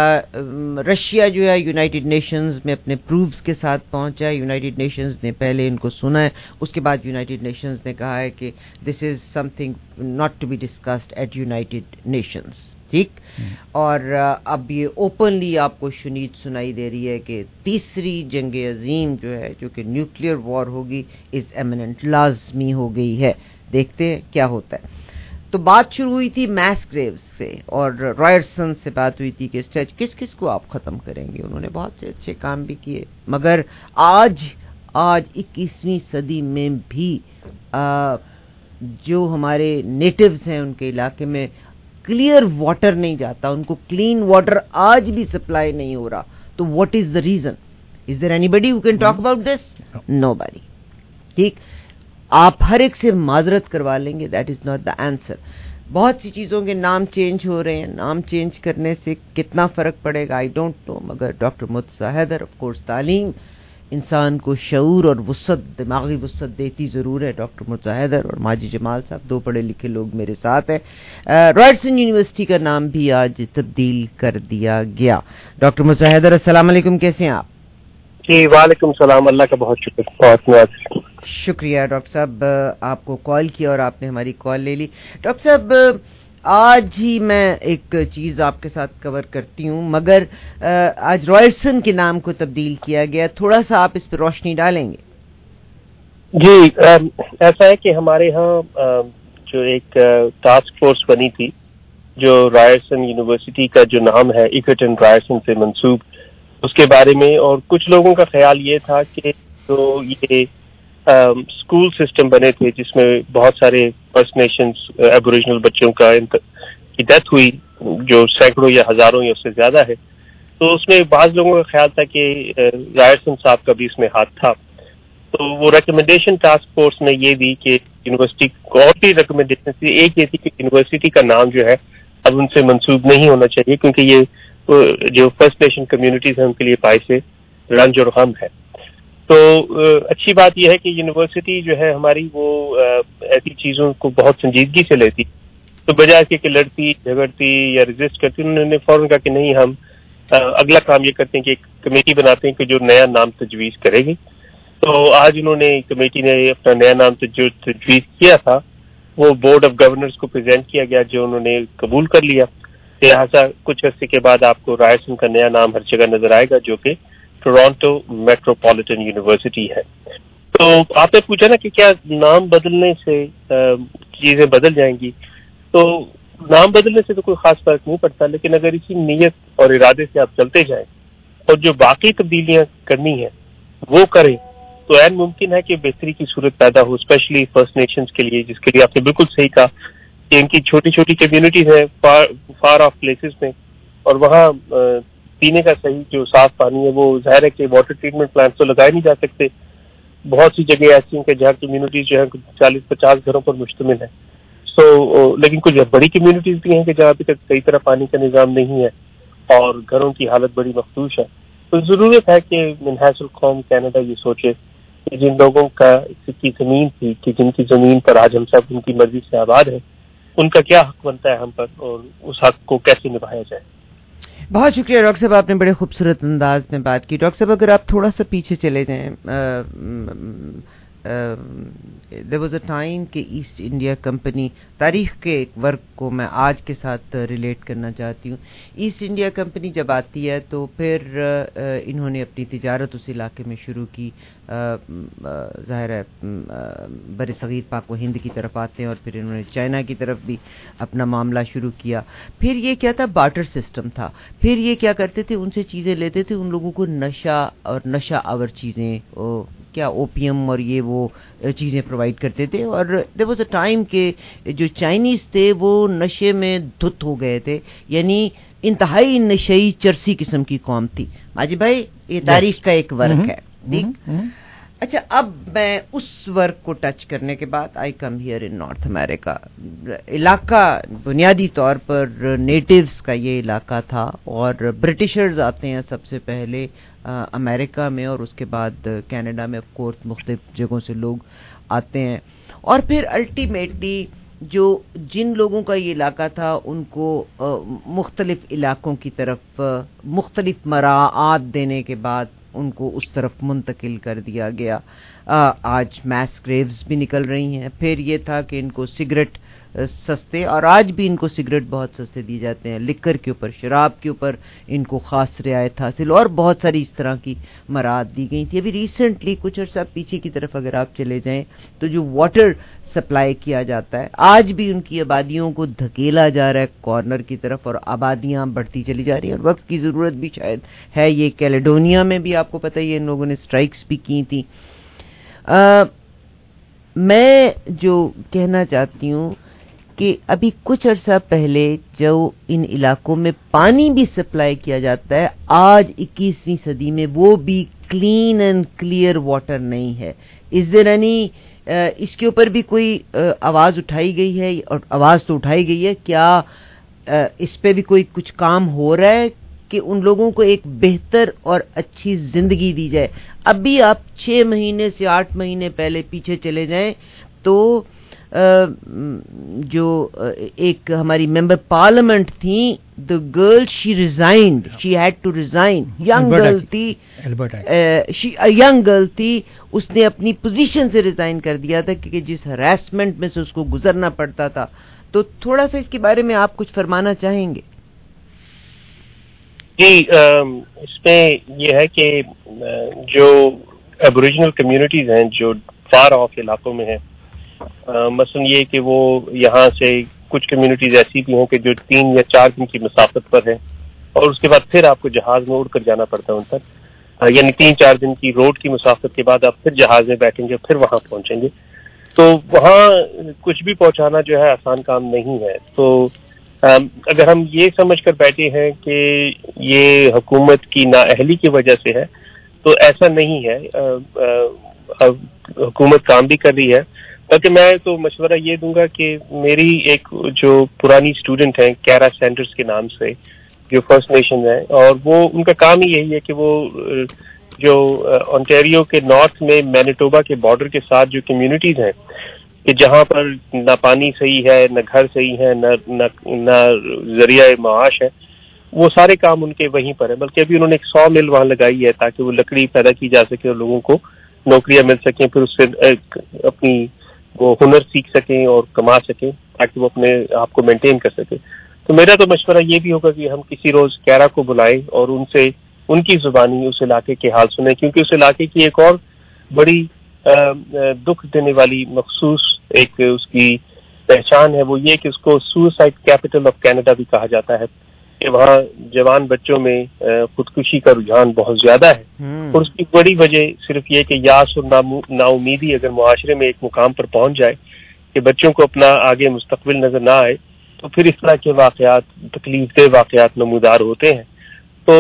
رشیا جو ہے یونائٹڈ نیشنز میں اپنے پروفز کے ساتھ پہنچا ہے. یونائٹڈ نیشنز نے پہلے ان کو سنا ہے, اس کے بعد یونائٹڈ نیشنز نے کہا ہے کہ this is something not to be discussed at United Nations. ٹھیک, اور اب یہ اوپنلی آپ کو شنید سنائی دے رہی ہے کہ تیسری جنگ عظیم جو ہے, جو کہ نیوکلیئر وار ہوگی, از ایمننٹ, لازمی ہو گئی ہے. دیکھتے ہیں کیا ہوتا ہے. تو بات شروع ہوئی تھی میس گریوز سے, اور رائٹسن سے بات ہوئی تھی کہ اسٹیچ کس کس کو آپ ختم کریں گے. انہوں نے بہت سے اچھے کام بھی کیے, مگر آج آج اکیسویں صدی میں بھی آ, جو ہمارے نیٹیوز ہیں ان کے علاقے میں کلیئر واٹر نہیں جاتا, ان کو کلین واٹر آج بھی سپلائی نہیں ہو رہا. تو what is the reason? Is there anybody who can talk about this? Nobody. ٹھیک, آپ ہر ایک سے معذرت کروا لیں گے, that is not the answer. بہت سی چیزوں کے نام چینج ہو رہے ہیں, نام چینج کرنے سے کتنا فرق پڑے گا آئی ڈونٹ نو, مگر doctor Murtaza Haider, of course تعلیم انسان کو شعور اور وسعت, دماغی وسعت دیتی ضرور ہے. ڈاکٹر مرتضیٰ حیدر اور ماجد جمال صاحب, دو پڑھے لکھے لوگ میرے ساتھ ہیں. رائٹسن یونیورسٹی کا نام بھی آج تبدیل کر دیا گیا. ڈاکٹر مرتضیٰ حیدر, السلام علیکم, کیسے ہیں آپ؟ جی وعلیکم السلام, اللہ کا بہت شکر. بہت بہت شکریہ ڈاکٹر صاحب, آپ کو کال کیا اور آپ نے ہماری کال لے لی. ڈاکٹر صاحب, آج ہی میں ایک چیز آپ کے ساتھ کور کرتی ہوں, مگر آج رائٹسن کے نام کو تبدیل کیا گیا, تھوڑا سا آپ اس پہ روشنی ڈالیں گے؟ جی, ایسا ہے کہ ہمارے ہاں جو ایک ٹاسک فورس بنی تھی جو رائٹسن یونیورسٹی کا جو نام ہے ایکرٹن رائٹسن سے منسوب, اس کے بارے میں, اور کچھ لوگوں کا خیال یہ تھا کہ جو یہ स्कूल सिस्टम बने थे जिसमें बहुत सारे फर्स्ट नेशंस एबोरिजिनल बच्चों का की डेथ हुई, जो सैकड़ों या हजारों या उससे ज्यादा है, तो उसमें बाज लोगों का ख्याल था कि रायरसन साहब का भी इसमें हाथ था। तो वो रिकमेंडेशन टास्क फोर्स ने ये दी कि यूनिवर्सिटी को और भी रिकमेंडेशन थी। एक ये थी कि यूनिवर्सिटी का नाम जो है अब उनसे मंसूब नहीं होना चाहिए, क्योंकि ये जो फर्स्ट नेशन कम्युनिटीज हैं उनके लिए बाइस रंज और गम है। तो अच्छी बात यह है कि यूनिवर्सिटी जो है हमारी वो ऐसी चीजों को बहुत संजीदगी से लेती, तो बजाय कि लड़ती झगड़ती या रेजिस्ट करती, उन्होंने फौरन कहा कि नहीं, हम अगला काम ये करते हैं कि एक कमेटी बनाते हैं कि जो नया नाम तजवीज करेगी। तो आज उन्होंने कमेटी ने अपना नया नाम जो तजवीज किया था वो बोर्ड ऑफ गवर्नर्स को प्रेजेंट किया गया, जो उन्होंने कबूल कर लिया। लिहाजा कुछ अर्से के बाद आपको रायरसन का नया नाम हर जगह नजर आएगा, जो कि टोरंटो मेट्रोपॉलिटन यूनिवर्सिटी है। तो आपने पूछा ना कि क्या नाम बदलने से चीजें बदल जाएंगी, तो नाम बदलने से तो कोई खास फर्क नहीं पड़ता, लेकिन अगर इसी नीयत और इरादे से आप चलते जाएं और जो बाकी तब्दीलियां करनी है वो करें, तो ऐन मुमकिन है कि बेहतरी की सूरत पैदा हो, स्पेशली फर्स्ट नेशंस के लिए, जिसके लिए आपने बिल्कुल सही कहा कि इनकी छोटी छोटी कम्युनिटीज हैं फार फार ऑफ प्लेसेस में, और वहाँ पीने का सही जो साफ पानी है वो जाहिर है कि वाटर ट्रीटमेंट प्लांट तो लगाए नहीं जा सकते। बहुत सी जगह ऐसी हैं कि जहाँ कम्युनिटीज जो है चालीस पचास घरों पर मुश्तमिल है। सो so, लेकिन कुछ बड़ी कम्युनिटीज भी हैं कि जहाँ अभी तक सही तरह पानी का निजाम नहीं है और घरों की हालत बड़ी मखदूश है। तो जरूरत है कि मिनहाजुल कौम कनाडा ये सोचे कि जिन लोगों का की जमीन थी, कि जिनकी जमीन पर आज हम सब उनकी मर्जी से आबाद है, उनका क्या हक बनता है हम पर, और उस हक को कैसे निभाया जाए। बहुत शुक्रिया डॉक्टर साहब, आपने बड़े खूबसूरत अंदाज में बात की। डॉक्टर साहब, अगर आप थोड़ा सा पीछे चले जाएं, देयर वाज अ टाइम कि ईस्ट इंडिया कंपनी, तारीख के एक वर्क को मैं आज के साथ रिलेट करना चाहती हूँ। ईस्ट इंडिया कंपनी जब आती है तो फिर uh, इन्होंने अपनी तिजारत उस इलाके में शुरू की। ज़ाहिर है बर सगीर पाक व हिंद की तरफ आते हैं और फिर इन्होंने चाइना की तरफ भी अपना मामला शुरू किया। फिर ये क्या था, बार्टर सिस्टम था। फिर ये क्या करते थे, उनसे चीज़ें लेते थे, उन लोगों को नशा और नशा आवर चीज़ें, क्या ओपियम और ये वो चीज़ें प्रोवाइड करते थे। और देयर वाज अ टाइम के जो चाइनीज़ थे वो नशे में धुत हो गए थे, यानी इंतहाई नशई चरसी किस्म की कौम थी। माजी भाई, ये तारीख का एक वर्क है, ठीक। अच्छा, अब मैं उस वर्क को टच करने के बाद I come here in North America. इलाका बुनियादी तौर पर नेटिव्स का ये इलाका था, और ब्रिटिशर्स आते हैं सबसे पहले अमेरिका में, और उसके बाद कनाडा में ऑफ कोर्स मुख्तलिफ जगहों से लोग आते हैं। और फिर अल्टीमेटली जो जिन लोगों का ये इलाका था उनको मुख्तलिफ इलाकों की तरफ मुख्तलिफ मराआत देने के बाद उनको उस तरफ मुंतकिल कर दिया गया। आ, आज मैस ग्रेव्स भी निकल रही हैं। फिर ये था कि इनको सिगरेट सस्ते, और आज भी इनको सिगरेट बहुत सस्ते दिए जाते हैं। लिकर के ऊपर, शराब के ऊपर इनको खास रियायत हासिल, और बहुत सारी इस तरह की मराद दी गई थी। अभी रिसेंटली कुछ अर्सा पीछे की तरफ अगर आप चले जाएं तो जो वाटर सप्लाई किया जाता है, आज भी उनकी आबादियों को धकेला जा रहा है कॉर्नर की तरफ, और आबादियां बढ़ती चली जा रही हैं। और वक्त की ज़रूरत भी शायद है। ये कैलेडोनिया में भी आपको पता ही है, इन लोगों ने स्ट्राइक्स भी की थी। आ, मैं जो कहना चाहती हूँ कि अभी कुछ अर्सा पहले जो इन इलाकों में पानी भी सप्लाई किया जाता है, आज इक्कीसवीं सदी में वो भी क्लीन एंड क्लियर वाटर नहीं है। इज देयर एनी, इसके ऊपर भी कोई आवाज उठाई गई है? और आवाज तो उठाई गई है, क्या इस पे भी कोई कुछ काम हो रहा है कि उन लोगों को एक बेहतर और अच्छी जिंदगी दी जाए? अभी आप छह महीने से आठ महीने पहले पीछे चले जाएं तो Uh, जो एक हमारी मेंबर पार्लियामेंट थी, the girl she resigned, she had to resign, young girl थी, यंग गर्ल थी, उसने अपनी पोजीशन से रिजाइन कर दिया था क्योंकि जिस हरासमेंट में से उसको गुजरना पड़ता था। तो थोड़ा सा इसके बारे में आप कुछ फरमाना चाहेंगे? जी, इसमें यह है कि जो एबोरिजिनल कम्युनिटीज हैं जो फार ऑफ इलाकों में हैं, Uh, मसलन ये कि वो यहाँ से कुछ कम्युनिटीज ऐसी भी हैं कि जो तीन या चार दिन की मसाफत पर हैं, और उसके बाद फिर आपको जहाज में उड़कर जाना पड़ता है उन तक। یعنی تین چار دن کی روڈ کی مسافت کے بعد آپ پھر جہاز میں بیٹھیں گے، پھر وہاں پہنچیں گے. تو وہاں کچھ بھی پہنچانا جو ہے آسان کام نہیں ہے. تو اگر ہم یہ سمجھ کر بیٹھے ہیں کہ یہ حکومت کی نااہلی کی وجہ سے ہے تو ایسا نہیں ہے. حکومت کام بھی کر رہی ہے. بلکہ میں تو مشورہ یہ دوں گا کہ میری ایک جو پرانی اسٹوڈنٹ ہیں کیرا سینٹرز کے نام سے جو فرسٹ نیشن ہیں، اور وہ ان کا کام ہی یہی ہے کہ وہ جو انٹیریو کے نارتھ میں مینیٹوبا کے بارڈر کے ساتھ جو کمیونٹیز ہیں کہ جہاں پر نہ پانی صحیح ہے، نہ گھر صحیح ہے، نہ نہ, نہ ذریعہ معاش ہے، وہ سارے کام ان کے وہیں پر ہیں. بلکہ ابھی انہوں نے ایک سو مل وہاں لگائی ہے تاکہ وہ لکڑی پیدا کی جا سکے اور لوگوں کو نوکریاں مل سکیں، پھر اس سے اپنی وہ ہنر سیکھ سکیں اور کما سکیں تاکہ وہ اپنے آپ کو مینٹین کر سکیں. تو میرا تو مشورہ یہ بھی ہوگا کہ ہم کسی روز کیرا کو بلائیں اور ان سے ان کی زبانی اس علاقے کے حال سنیں، کیونکہ اس علاقے کی ایک اور بڑی دکھ دینے والی مخصوص ایک اس کی پہچان ہے، وہ یہ کہ اس کو سوسائڈ کیپٹل آف کینیڈا بھی کہا جاتا ہے کہ وہاں جوان بچوں میں خودکشی کا رجحان بہت زیادہ ہے. اور اس کی بڑی وجہ صرف یہ کہ یاس اور نا امیدی اگر معاشرے میں ایک مقام پر پہنچ جائے کہ بچوں کو اپنا آگے مستقبل نظر نہ آئے تو پھر اس طرح کے واقعات تکلیف دہ واقعات نمودار ہوتے ہیں. تو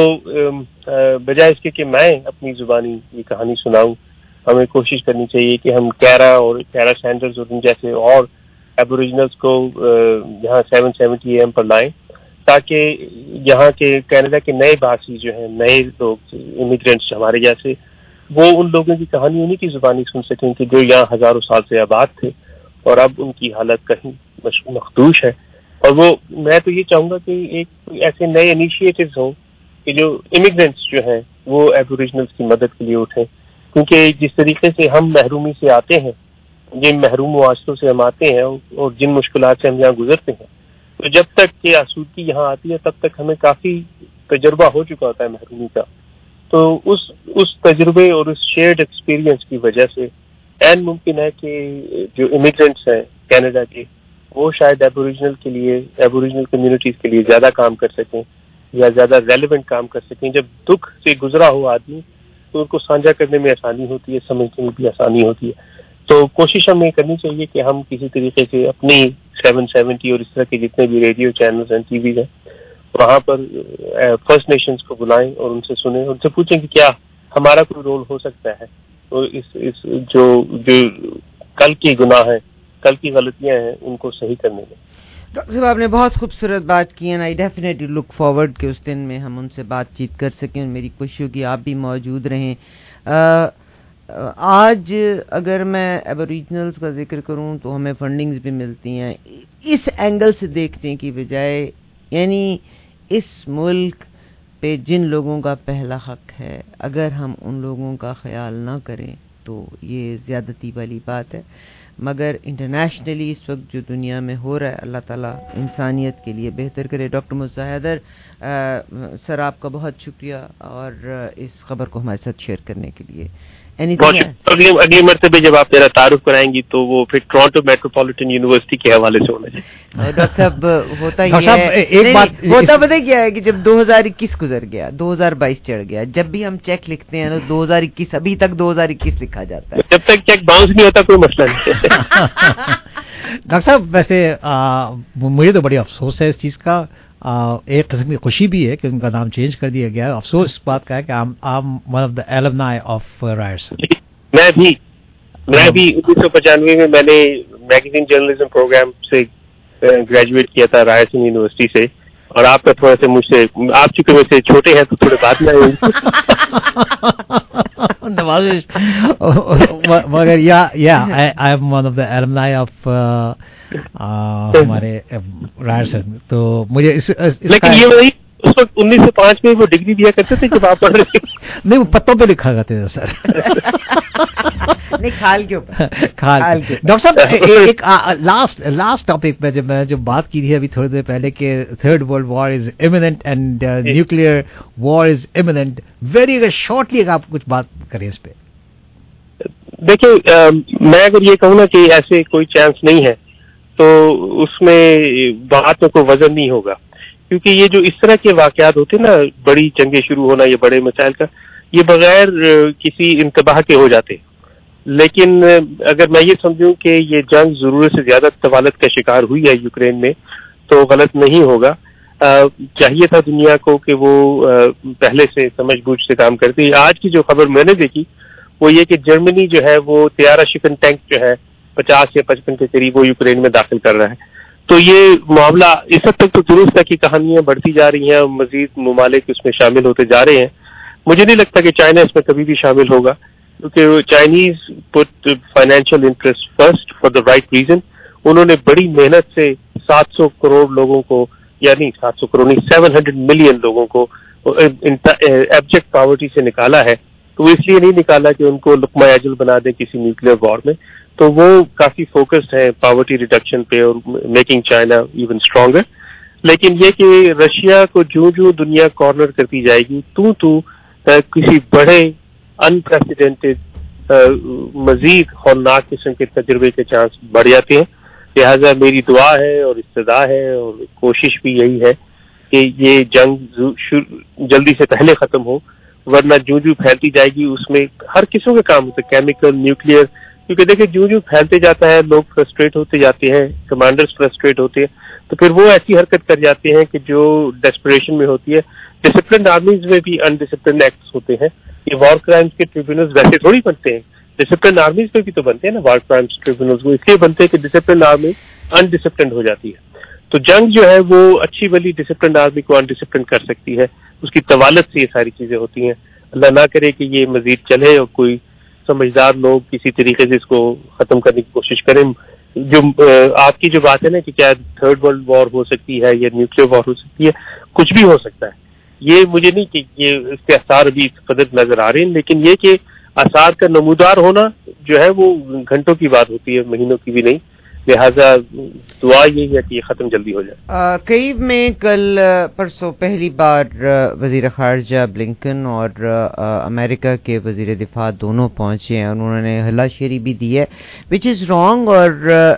بجائے اس کے کہ میں اپنی زبانی یہ کہانی سناؤں، ہمیں کوشش کرنی چاہیے کہ ہم کیرا اور کیرا سینٹرز اور ان جیسے اور ایبوریجنلز کو یہاں سیون سیونٹی اے ایم پر لائیں تاکہ یہاں کے کینیڈا کے نئے باسی جو ہیں، نئے لوگ امیگرینٹس ہمارے جیسے، وہ ان لوگوں کی کہانی انہیں کی زبانی سن سکیں کہ جو یہاں ہزاروں سال سے آباد تھے اور اب ان کی حالت کہیں مخدوش ہے. اور وہ میں تو یہ چاہوں گا کہ ایک ایسے نئے انیشیٹوز ہوں کہ جو امیگرینٹس جو ہیں وہ ایبوریجنلز کی مدد کے لیے اٹھیں، کیونکہ جس طریقے سے ہم محرومی سے آتے ہیں، جن محروم معاشروں سے ہم آتے ہیں اور جن مشکلات سے ہم یہاں گزرتے ہیں، تو جب تک کہ آسودگی یہاں آتی ہے تب تک ہمیں کافی تجربہ ہو چکا ہوتا ہے محرومی کا. تو اس اس تجربے اور اس شیئرڈ ایکسپیرینس کی وجہ سے این ممکن ہے کہ جو امیگرینٹس ہیں کینیڈا کے وہ شاید ایبوریجنل کے لیے ایبوریجنل کمیونٹیز کے لیے زیادہ کام کر سکیں یا زیادہ ریلیونٹ کام کر سکیں. جب دکھ سے گزرا ہو آدمی تو ان کو سانجھا کرنے میں آسانی ہوتی ہے، سمجھنے میں بھی آسانی ہوتی ہے. تو کوشش ہمیں کرنی چاہیے کہ ہم کسی طریقے سے اپنی سیون سیونٹی اور اس طرح کے جتنے بھی ریڈیو چینلز ہیں، ٹی ویز ہیں، وہاں پر فرسٹ نیشنز کو بلائیں اور ان سے سنیں، ان سے پوچھیں کہ کیا ہمارا کوئی رول ہو سکتا ہے اور اس اس جو جو کل کی گناہ ہیں، کل کی غلطیاں ہیں، ان کو صحیح کرنے میں. ڈاکٹر صاحب آپ نے بہت خوبصورت بات کی ہے. آئی ڈیفینیٹلی لک فارورڈ کہ اس دن میں ہم ان سے بات چیت کر سکیں. میری کوشش ہوگی آپ بھی موجود رہیں. آج اگر میں ایبوریجنلز کا ذکر کروں تو ہمیں فنڈنگز بھی ملتی ہیں. اس اینگل سے دیکھنے کی بجائے، یعنی اس ملک پہ جن لوگوں کا پہلا حق ہے، اگر ہم ان لوگوں کا خیال نہ کریں تو یہ زیادتی والی بات ہے. مگر انٹرنیشنلی اس وقت جو دنیا میں ہو رہا ہے، اللہ تعالیٰ انسانیت کے لیے بہتر کرے. ڈاکٹر مرزا حیدر سر، آپ کا بہت شکریہ اور اس خبر کو ہمارے ساتھ شیئر کرنے کے لیے. اگلی مرتبہ جب آپ میرا تعارف کرائیں گی تو وہ پھر ٹورانٹو میٹروپولیٹن یونیورسٹی کے حوالے سے ہونا چاہیے. ڈاکٹر صاحب ہوتا یہ ہے، ہوتا پتہ کیا ہے کہ جب دو ہزار اکیس گزر گیا، دو ہزار بائیس چڑھ گیا، جب بھی ہم چیک لکھتے ہیں تو دو ہزار اکیس ابھی تک دو ہزار اکیس لکھا جاتا ہے. جب تک چیک باؤنس نہیں ہوتا کوئی مسئلہ نہیں. ڈاکٹر صاحب ویسے مجھے تو بڑی افسوس ہے اس چیز کا. ایک قسم کی خوشی بھی ہے کہ ان کا نام چینج کر دیا گیا. افسوس اس بات کا ہے کہ I'm one of the alumni of Ryerson. میں بھی میں بھی انیس سو پچانوے میں میں نے میگزین جرنلزم پروگرام سے گریجویٹ کیا تھا رائرسن یونیورسٹی سے، اور آپ کا تھوڑا سا مجھ سے، آپ چونکہ مجھ سے چھوٹے ہیں تو تھوڑے بعد میں آئے. مگر یا یا I am one of the alumni of ہمارے رائرسن. تو مجھے لیکن یہ وہی اس وقت انیس سو پانچ میں وہ ڈگری دیا کرتے تھے جب آپ پڑھ رہے تھے. نہیں، وہ پتوں پہ لکھا کرتے تھے سر. نہیں، کھال کے اوپر. کھال. ڈاکٹر صاحب ایک لاسٹ لاسٹ ٹاپک پہ جب میں جب بات کی تھی ابھی تھوڑی دیر پہلے کہ third world war is imminent and nuclear war is imminent, very اگر شارٹلی اگر آپ کچھ بات کریں اس پہ. دیکھیں، میں اگر یہ کہوں نا کہ ایسے کوئی چانس نہیں ہے تو اس میں بات میں کوئی وزن نہیں ہوگا، کیونکہ یہ جو اس طرح کے واقعات ہوتے ہیں نا، بڑی جنگیں شروع ہونا یا بڑے مسائل کا، یہ بغیر کسی انتباہ کے ہو جاتے. لیکن اگر میں یہ سمجھوں کہ یہ جنگ ضرورت سے زیادہ طوالت کا شکار ہوئی ہے یوکرین میں تو غلط نہیں ہوگا. چاہیے تھا دنیا کو کہ وہ پہلے سے سمجھ بوجھ سے کام کرتی. آج کی جو خبر میں نے دیکھی وہ یہ کہ جرمنی جو ہے وہ طیارہ شکن ٹینک جو ہے پچاس یا پچپن کے قریب وہ یوکرین میں داخل کر رہا ہے. تو یہ معاملہ اس حد تک تو درست ہے کہ کہانیاں بڑھتی جا رہی ہیں اور مزید ممالک اس میں شامل ہوتے جا رہے ہیں. مجھے نہیں لگتا کہ چائنا اس میں کبھی بھی شامل ہوگا کیونکہ Chinese put financial interest first for the right reason. انہوں نے بڑی محنت سے سات سو کروڑ لوگوں کو یعنی سات سو کروڑ نہیں سیون ہنڈریڈ ملین لوگوں کو ایبجیکٹ پاورٹی سے نکالا ہے. تو وہ اس لیے نہیں نکالا کہ ان کو لقمہ اجل بنا دیں کسی نیوکلیر وار میں. تو وہ کافی فوکسڈ ہیں پاورٹی ریڈکشن پہ اور میکنگ چائنا ایون اسٹرانگر. لیکن یہ کہ رشیا کو جو جو دنیا کارنر کرتی جائے گی تو تو کسی بڑے انپریسیڈنٹڈ مزید ہولناک قسم کے تجربے کے چانس بڑھ جاتے ہیں. لہٰذا میری دعا ہے اور استدعا ہے اور کوشش بھی یہی ہے کہ یہ جنگ جلدی سے پہلے ختم ہو ورنہ جو جو پھیلتی جائے گی اس میں ہر قسم کے کام ہوتے ہیں کیمیکل نیوکلیئر. کیونکہ دیکھیں جو جو پھیلتے جاتا ہے لوگ فرسٹریٹ ہوتے جاتے ہیں کمانڈرز فرسٹریٹ ہوتے ہیں تو پھر وہ ایسی حرکت کر جاتے ہیں کہ جو ڈیسپریشن میں ہوتی ہے. ڈسپلنڈ آرمیز میں بھی انڈسپلنڈ ایکٹس ہوتے ہیں. یہ وار کرائمز کے ٹریبیونلز ویسے تھوڑی بنتے ہیں. ڈسپلنڈ آرمیز میں بھی تو بنتے ہیں نا وار کرائمز ٹریبیونلز وہ اس لیے بنتے ہیں کہ ڈسپلنڈ آرمی انڈسپلنڈ ہو جاتی ہے. تو جنگ جو ہے وہ اچھی بلی ڈسپلنڈ آرمی کو انڈسپلنڈ کر سکتی ہے. اس کی طوالت سے یہ ساری چیزیں ہوتی ہیں. اللہ نہ کرے کہ یہ مزید چلے اور کوئی سمجھدار لوگ کسی طریقے سے اس کو ختم کرنے کی کوشش کریں. جو آپ کی جو بات ہے نا کہ کیا تھرڈ ورلڈ وار ہو سکتی ہے یا نیوکلیر وار ہو سکتی ہے کچھ بھی ہو سکتا ہے. یہ مجھے نہیں کہ یہ اس کے آثار ابھی قدر نظر آ رہے ہیں لیکن یہ کہ آثار کا نمودار ہونا جو ہے وہ گھنٹوں کی بات ہوتی ہے مہینوں کی بھی نہیں. لہٰذا دعا یہی ہے کہ یہ ختم جلدی ہو جائے. کیو میں کل پرسوں پہلی بار وزیر خارجہ بلنکن اور امریکہ کے وزیر دفاع دونوں پہنچے ہیں اور انہوں نے ہلا شیری بھی دی ہے وچ از رانگ. اور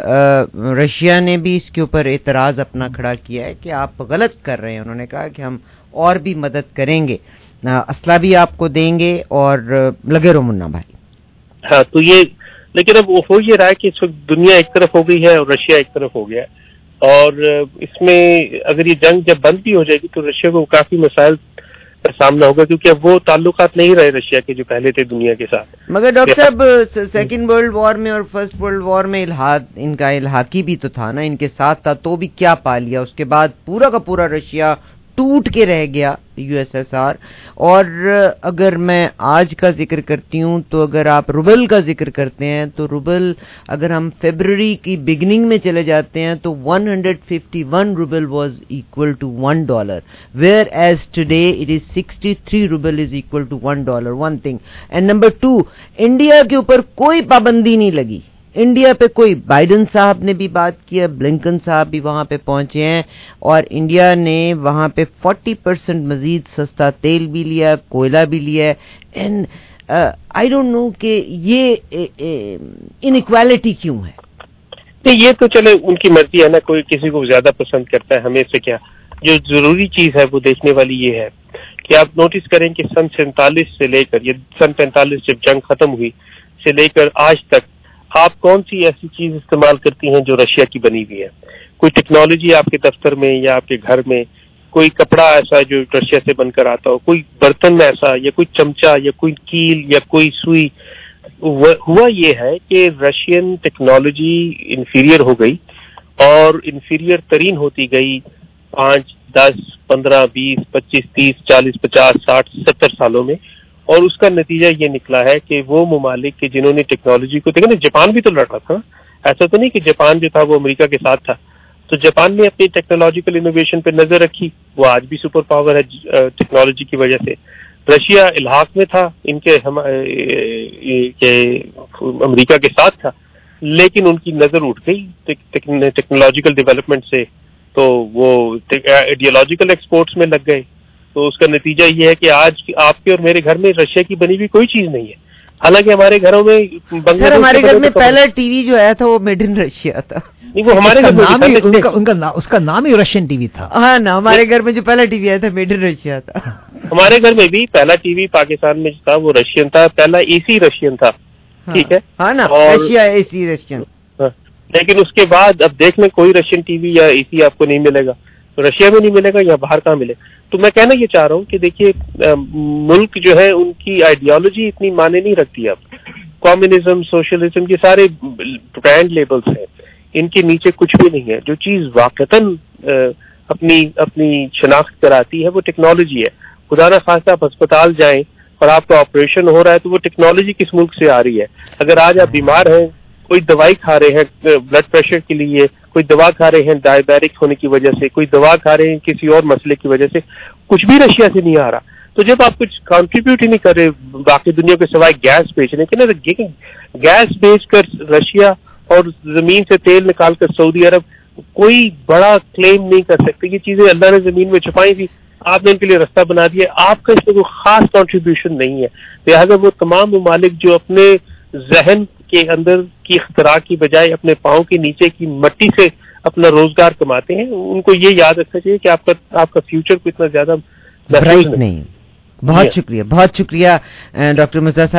رشیا نے بھی اس کے اوپر اعتراض اپنا کھڑا کیا ہے کہ آپ غلط کر رہے ہیں. انہوں نے کہا کہ ہم اور بھی مدد کریں گے اسلحہ بھی آپ کو دیں گے اور لگے رہو منا بھائی. ہاں تو یہ لیکن اب ہو یہ رہا ہے کہ اس وقت دنیا ایک طرف ہو گئی ہے اور رشیا ایک طرف ہو گیا ہے اور اس میں اگر یہ جنگ جب بند بھی ہو جائے گی تو رشیا کو کافی مسائل کا سامنا ہوگا کیونکہ اب وہ تعلقات نہیں رہے رشیا کے جو پہلے تھے دنیا کے ساتھ. مگر ڈاکٹر صاحب سیکنڈ ورلڈ وار میں اور فرسٹ ورلڈ وار میں الحاد ان کا الحاقی بھی تو تھا نا ان کے ساتھ تھا تو بھی کیا پا لیا. اس کے بعد پورا کا پورا رشیا ٹوٹ کے رہ گیا یو ایس ایس آر. اور اگر میں آج کا ذکر کرتی ہوں تو اگر آپ روبل کا ذکر کرتے ہیں تو روبل اگر ہم فیبرری کی بگننگ میں چلے جاتے ہیں تو one hundred fifty one rouble was equal to one dollar whereas today it is sixty three rouble is equal to one dollar. One thing. And number two India کے اوپر کوئی پابندی نہیں لگی. انڈیا پہ کوئی بائیڈن صاحب نے بھی بات کی ہے بلنکن صاحب بھی وہاں پہ پہنچے ہیں اور انڈیا نے وہاں پہ فورٹی پرسینٹ مزید سستا تیل بھی لیا کوئلہ بھی لیا ہے. اینڈ آئی ڈونٹ نو کہ یہ انیکوالٹی کیوں ہے. نہیں یہ تو چلے ان کی مرضی ہے نا کوئی کسی کو زیادہ پسند کرتا ہے ہمیں سے کیا. جو ضروری چیز ہے وہ دیکھنے والی یہ ہے کہ آپ نوٹس کریں کہ سن سینتالیس سے لے کر یہ سن پینتالیس جب جنگ ختم ہوئی سے لے کر آج تک آپ کون سی ایسی چیز استعمال کرتی ہیں جو رشیا کی بنی ہوئی ہے. کوئی ٹیکنالوجی آپ کے دفتر میں یا آپ کے گھر میں کوئی کپڑا ایسا جو رشیا سے بن کر آتا ہو کوئی برتن ایسا یا کوئی چمچا یا کوئی کیل یا کوئی سوئی. ہوا یہ ہے کہ رشین ٹیکنالوجی انفیریئر ہو گئی اور انفیریئر ترین ہوتی گئی پانچ دس پندرہ بیس پچیس تیس چالیس پچاس ساٹھ ستر سالوں میں. اور اس کا نتیجہ یہ نکلا ہے کہ وہ ممالک کے جنہوں نے ٹیکنالوجی کو دیکھا نا جاپان بھی تو لڑ رہا تھا. ایسا تو نہیں کہ جاپان جو تھا وہ امریکہ کے ساتھ تھا. تو جاپان نے اپنی ٹیکنالوجیکل انوویشن پہ نظر رکھی وہ آج بھی سپر پاور ہے ٹیکنالوجی کی وجہ سے. رشیا الحاق میں تھا ان کے ہم امریکہ کے ساتھ تھا لیکن ان کی نظر اٹھ گئی ٹیکنالوجیکل ڈیولپمنٹ سے تو وہ آئیڈیالوجیکل ایکسپورٹس میں لگ گئے. تو اس کا نتیجہ یہ ہے کہ آج آپ کے اور میرے گھر میں رشیا کی بنی ہوئی کوئی چیز نہیں ہے. حالانکہ ہمارے گھروں میں سر ہمارے گھر میں پہلا ٹی وی جو آیا تھا وہ میڈ ان رشیا تھا. نہیں وہ ہمارے گھر میں اس کا نام ہی رشین ٹی وی تھا. ہاں نا ہمارے گھر میں جو پہلا ٹی وی آیا تھا میڈ ان رشیا تھا. ہمارے گھر میں بھی پہلا ٹی وی پاکستان میں جو تھا وہ رشین تھا, پہلا اے سی رشین تھا. ٹھیک ہے ہاں نا رشیا اے سی رشین. لیکن اس کے بعد اب دیکھ لیں کوئی رشین ٹی وی یا اے سی آپ کو نہیں ملے گا, رشیا میں نہیں ملے گا یا باہر کہاں ملے. تو میں کہنا یہ چاہ رہا ہوں کہ دیکھیے ملک جو ہے ان کی آئیڈیالوجی اتنی معنی نہیں رکھتی. اب کمیونزم سوشلزم یہ سارے برانڈ لیبلز ہیں, ان کے نیچے کچھ بھی نہیں ہے. جو چیز واقعتاً اپنی اپنی شناخت کراتی ہے وہ ٹیکنالوجی ہے. خدا نہ خواستہ آپ ہسپتال جائیں اور آپ کا آپریشن ہو رہا ہے تو وہ ٹیکنالوجی کس ملک سے آ رہی ہے. اگر آج آپ بیمار ہیں, کوئی دوائی کھا رہے ہیں بلڈ پریشر کے لیے, کوئی دوا کھا رہے ہیں ڈائبیٹک ہونے کی وجہ سے, کوئی دوا کھا رہے ہیں کسی اور مسئلے کی وجہ سے, کچھ بھی رشیا سے نہیں آ رہا. تو جب آپ کچھ کنٹریبیوٹ ہی نہیں کر رہے باقی دنیا کے سوائے گیس بیچنے کے نا, گیس بیچ کر رشیا اور زمین سے تیل نکال کر سعودی عرب کوئی بڑا کلیم نہیں کر سکتے. یہ چیزیں اللہ نے زمین میں چھپائی تھی, آپ نے ان کے لیے رستہ بنا دیا. آپ کا اس میں کوئی خاص کنٹریبیوشن نہیں ہے. لہٰذا وہ تمام ممالک جو اپنے ذہن کے اندر کی اختراع کی بجائے اپنے پاؤں کے نیچے کی مٹی سے اپنا روزگار کماتے ہیں, ان کو یہ یاد رکھنا چاہیے کہ آپ کا آپ کا فیوچر کو اتنا زیادہ برائٹ نہیں. بہت شکریہ, بہت شکریہ ڈاکٹر مرزا صاحب.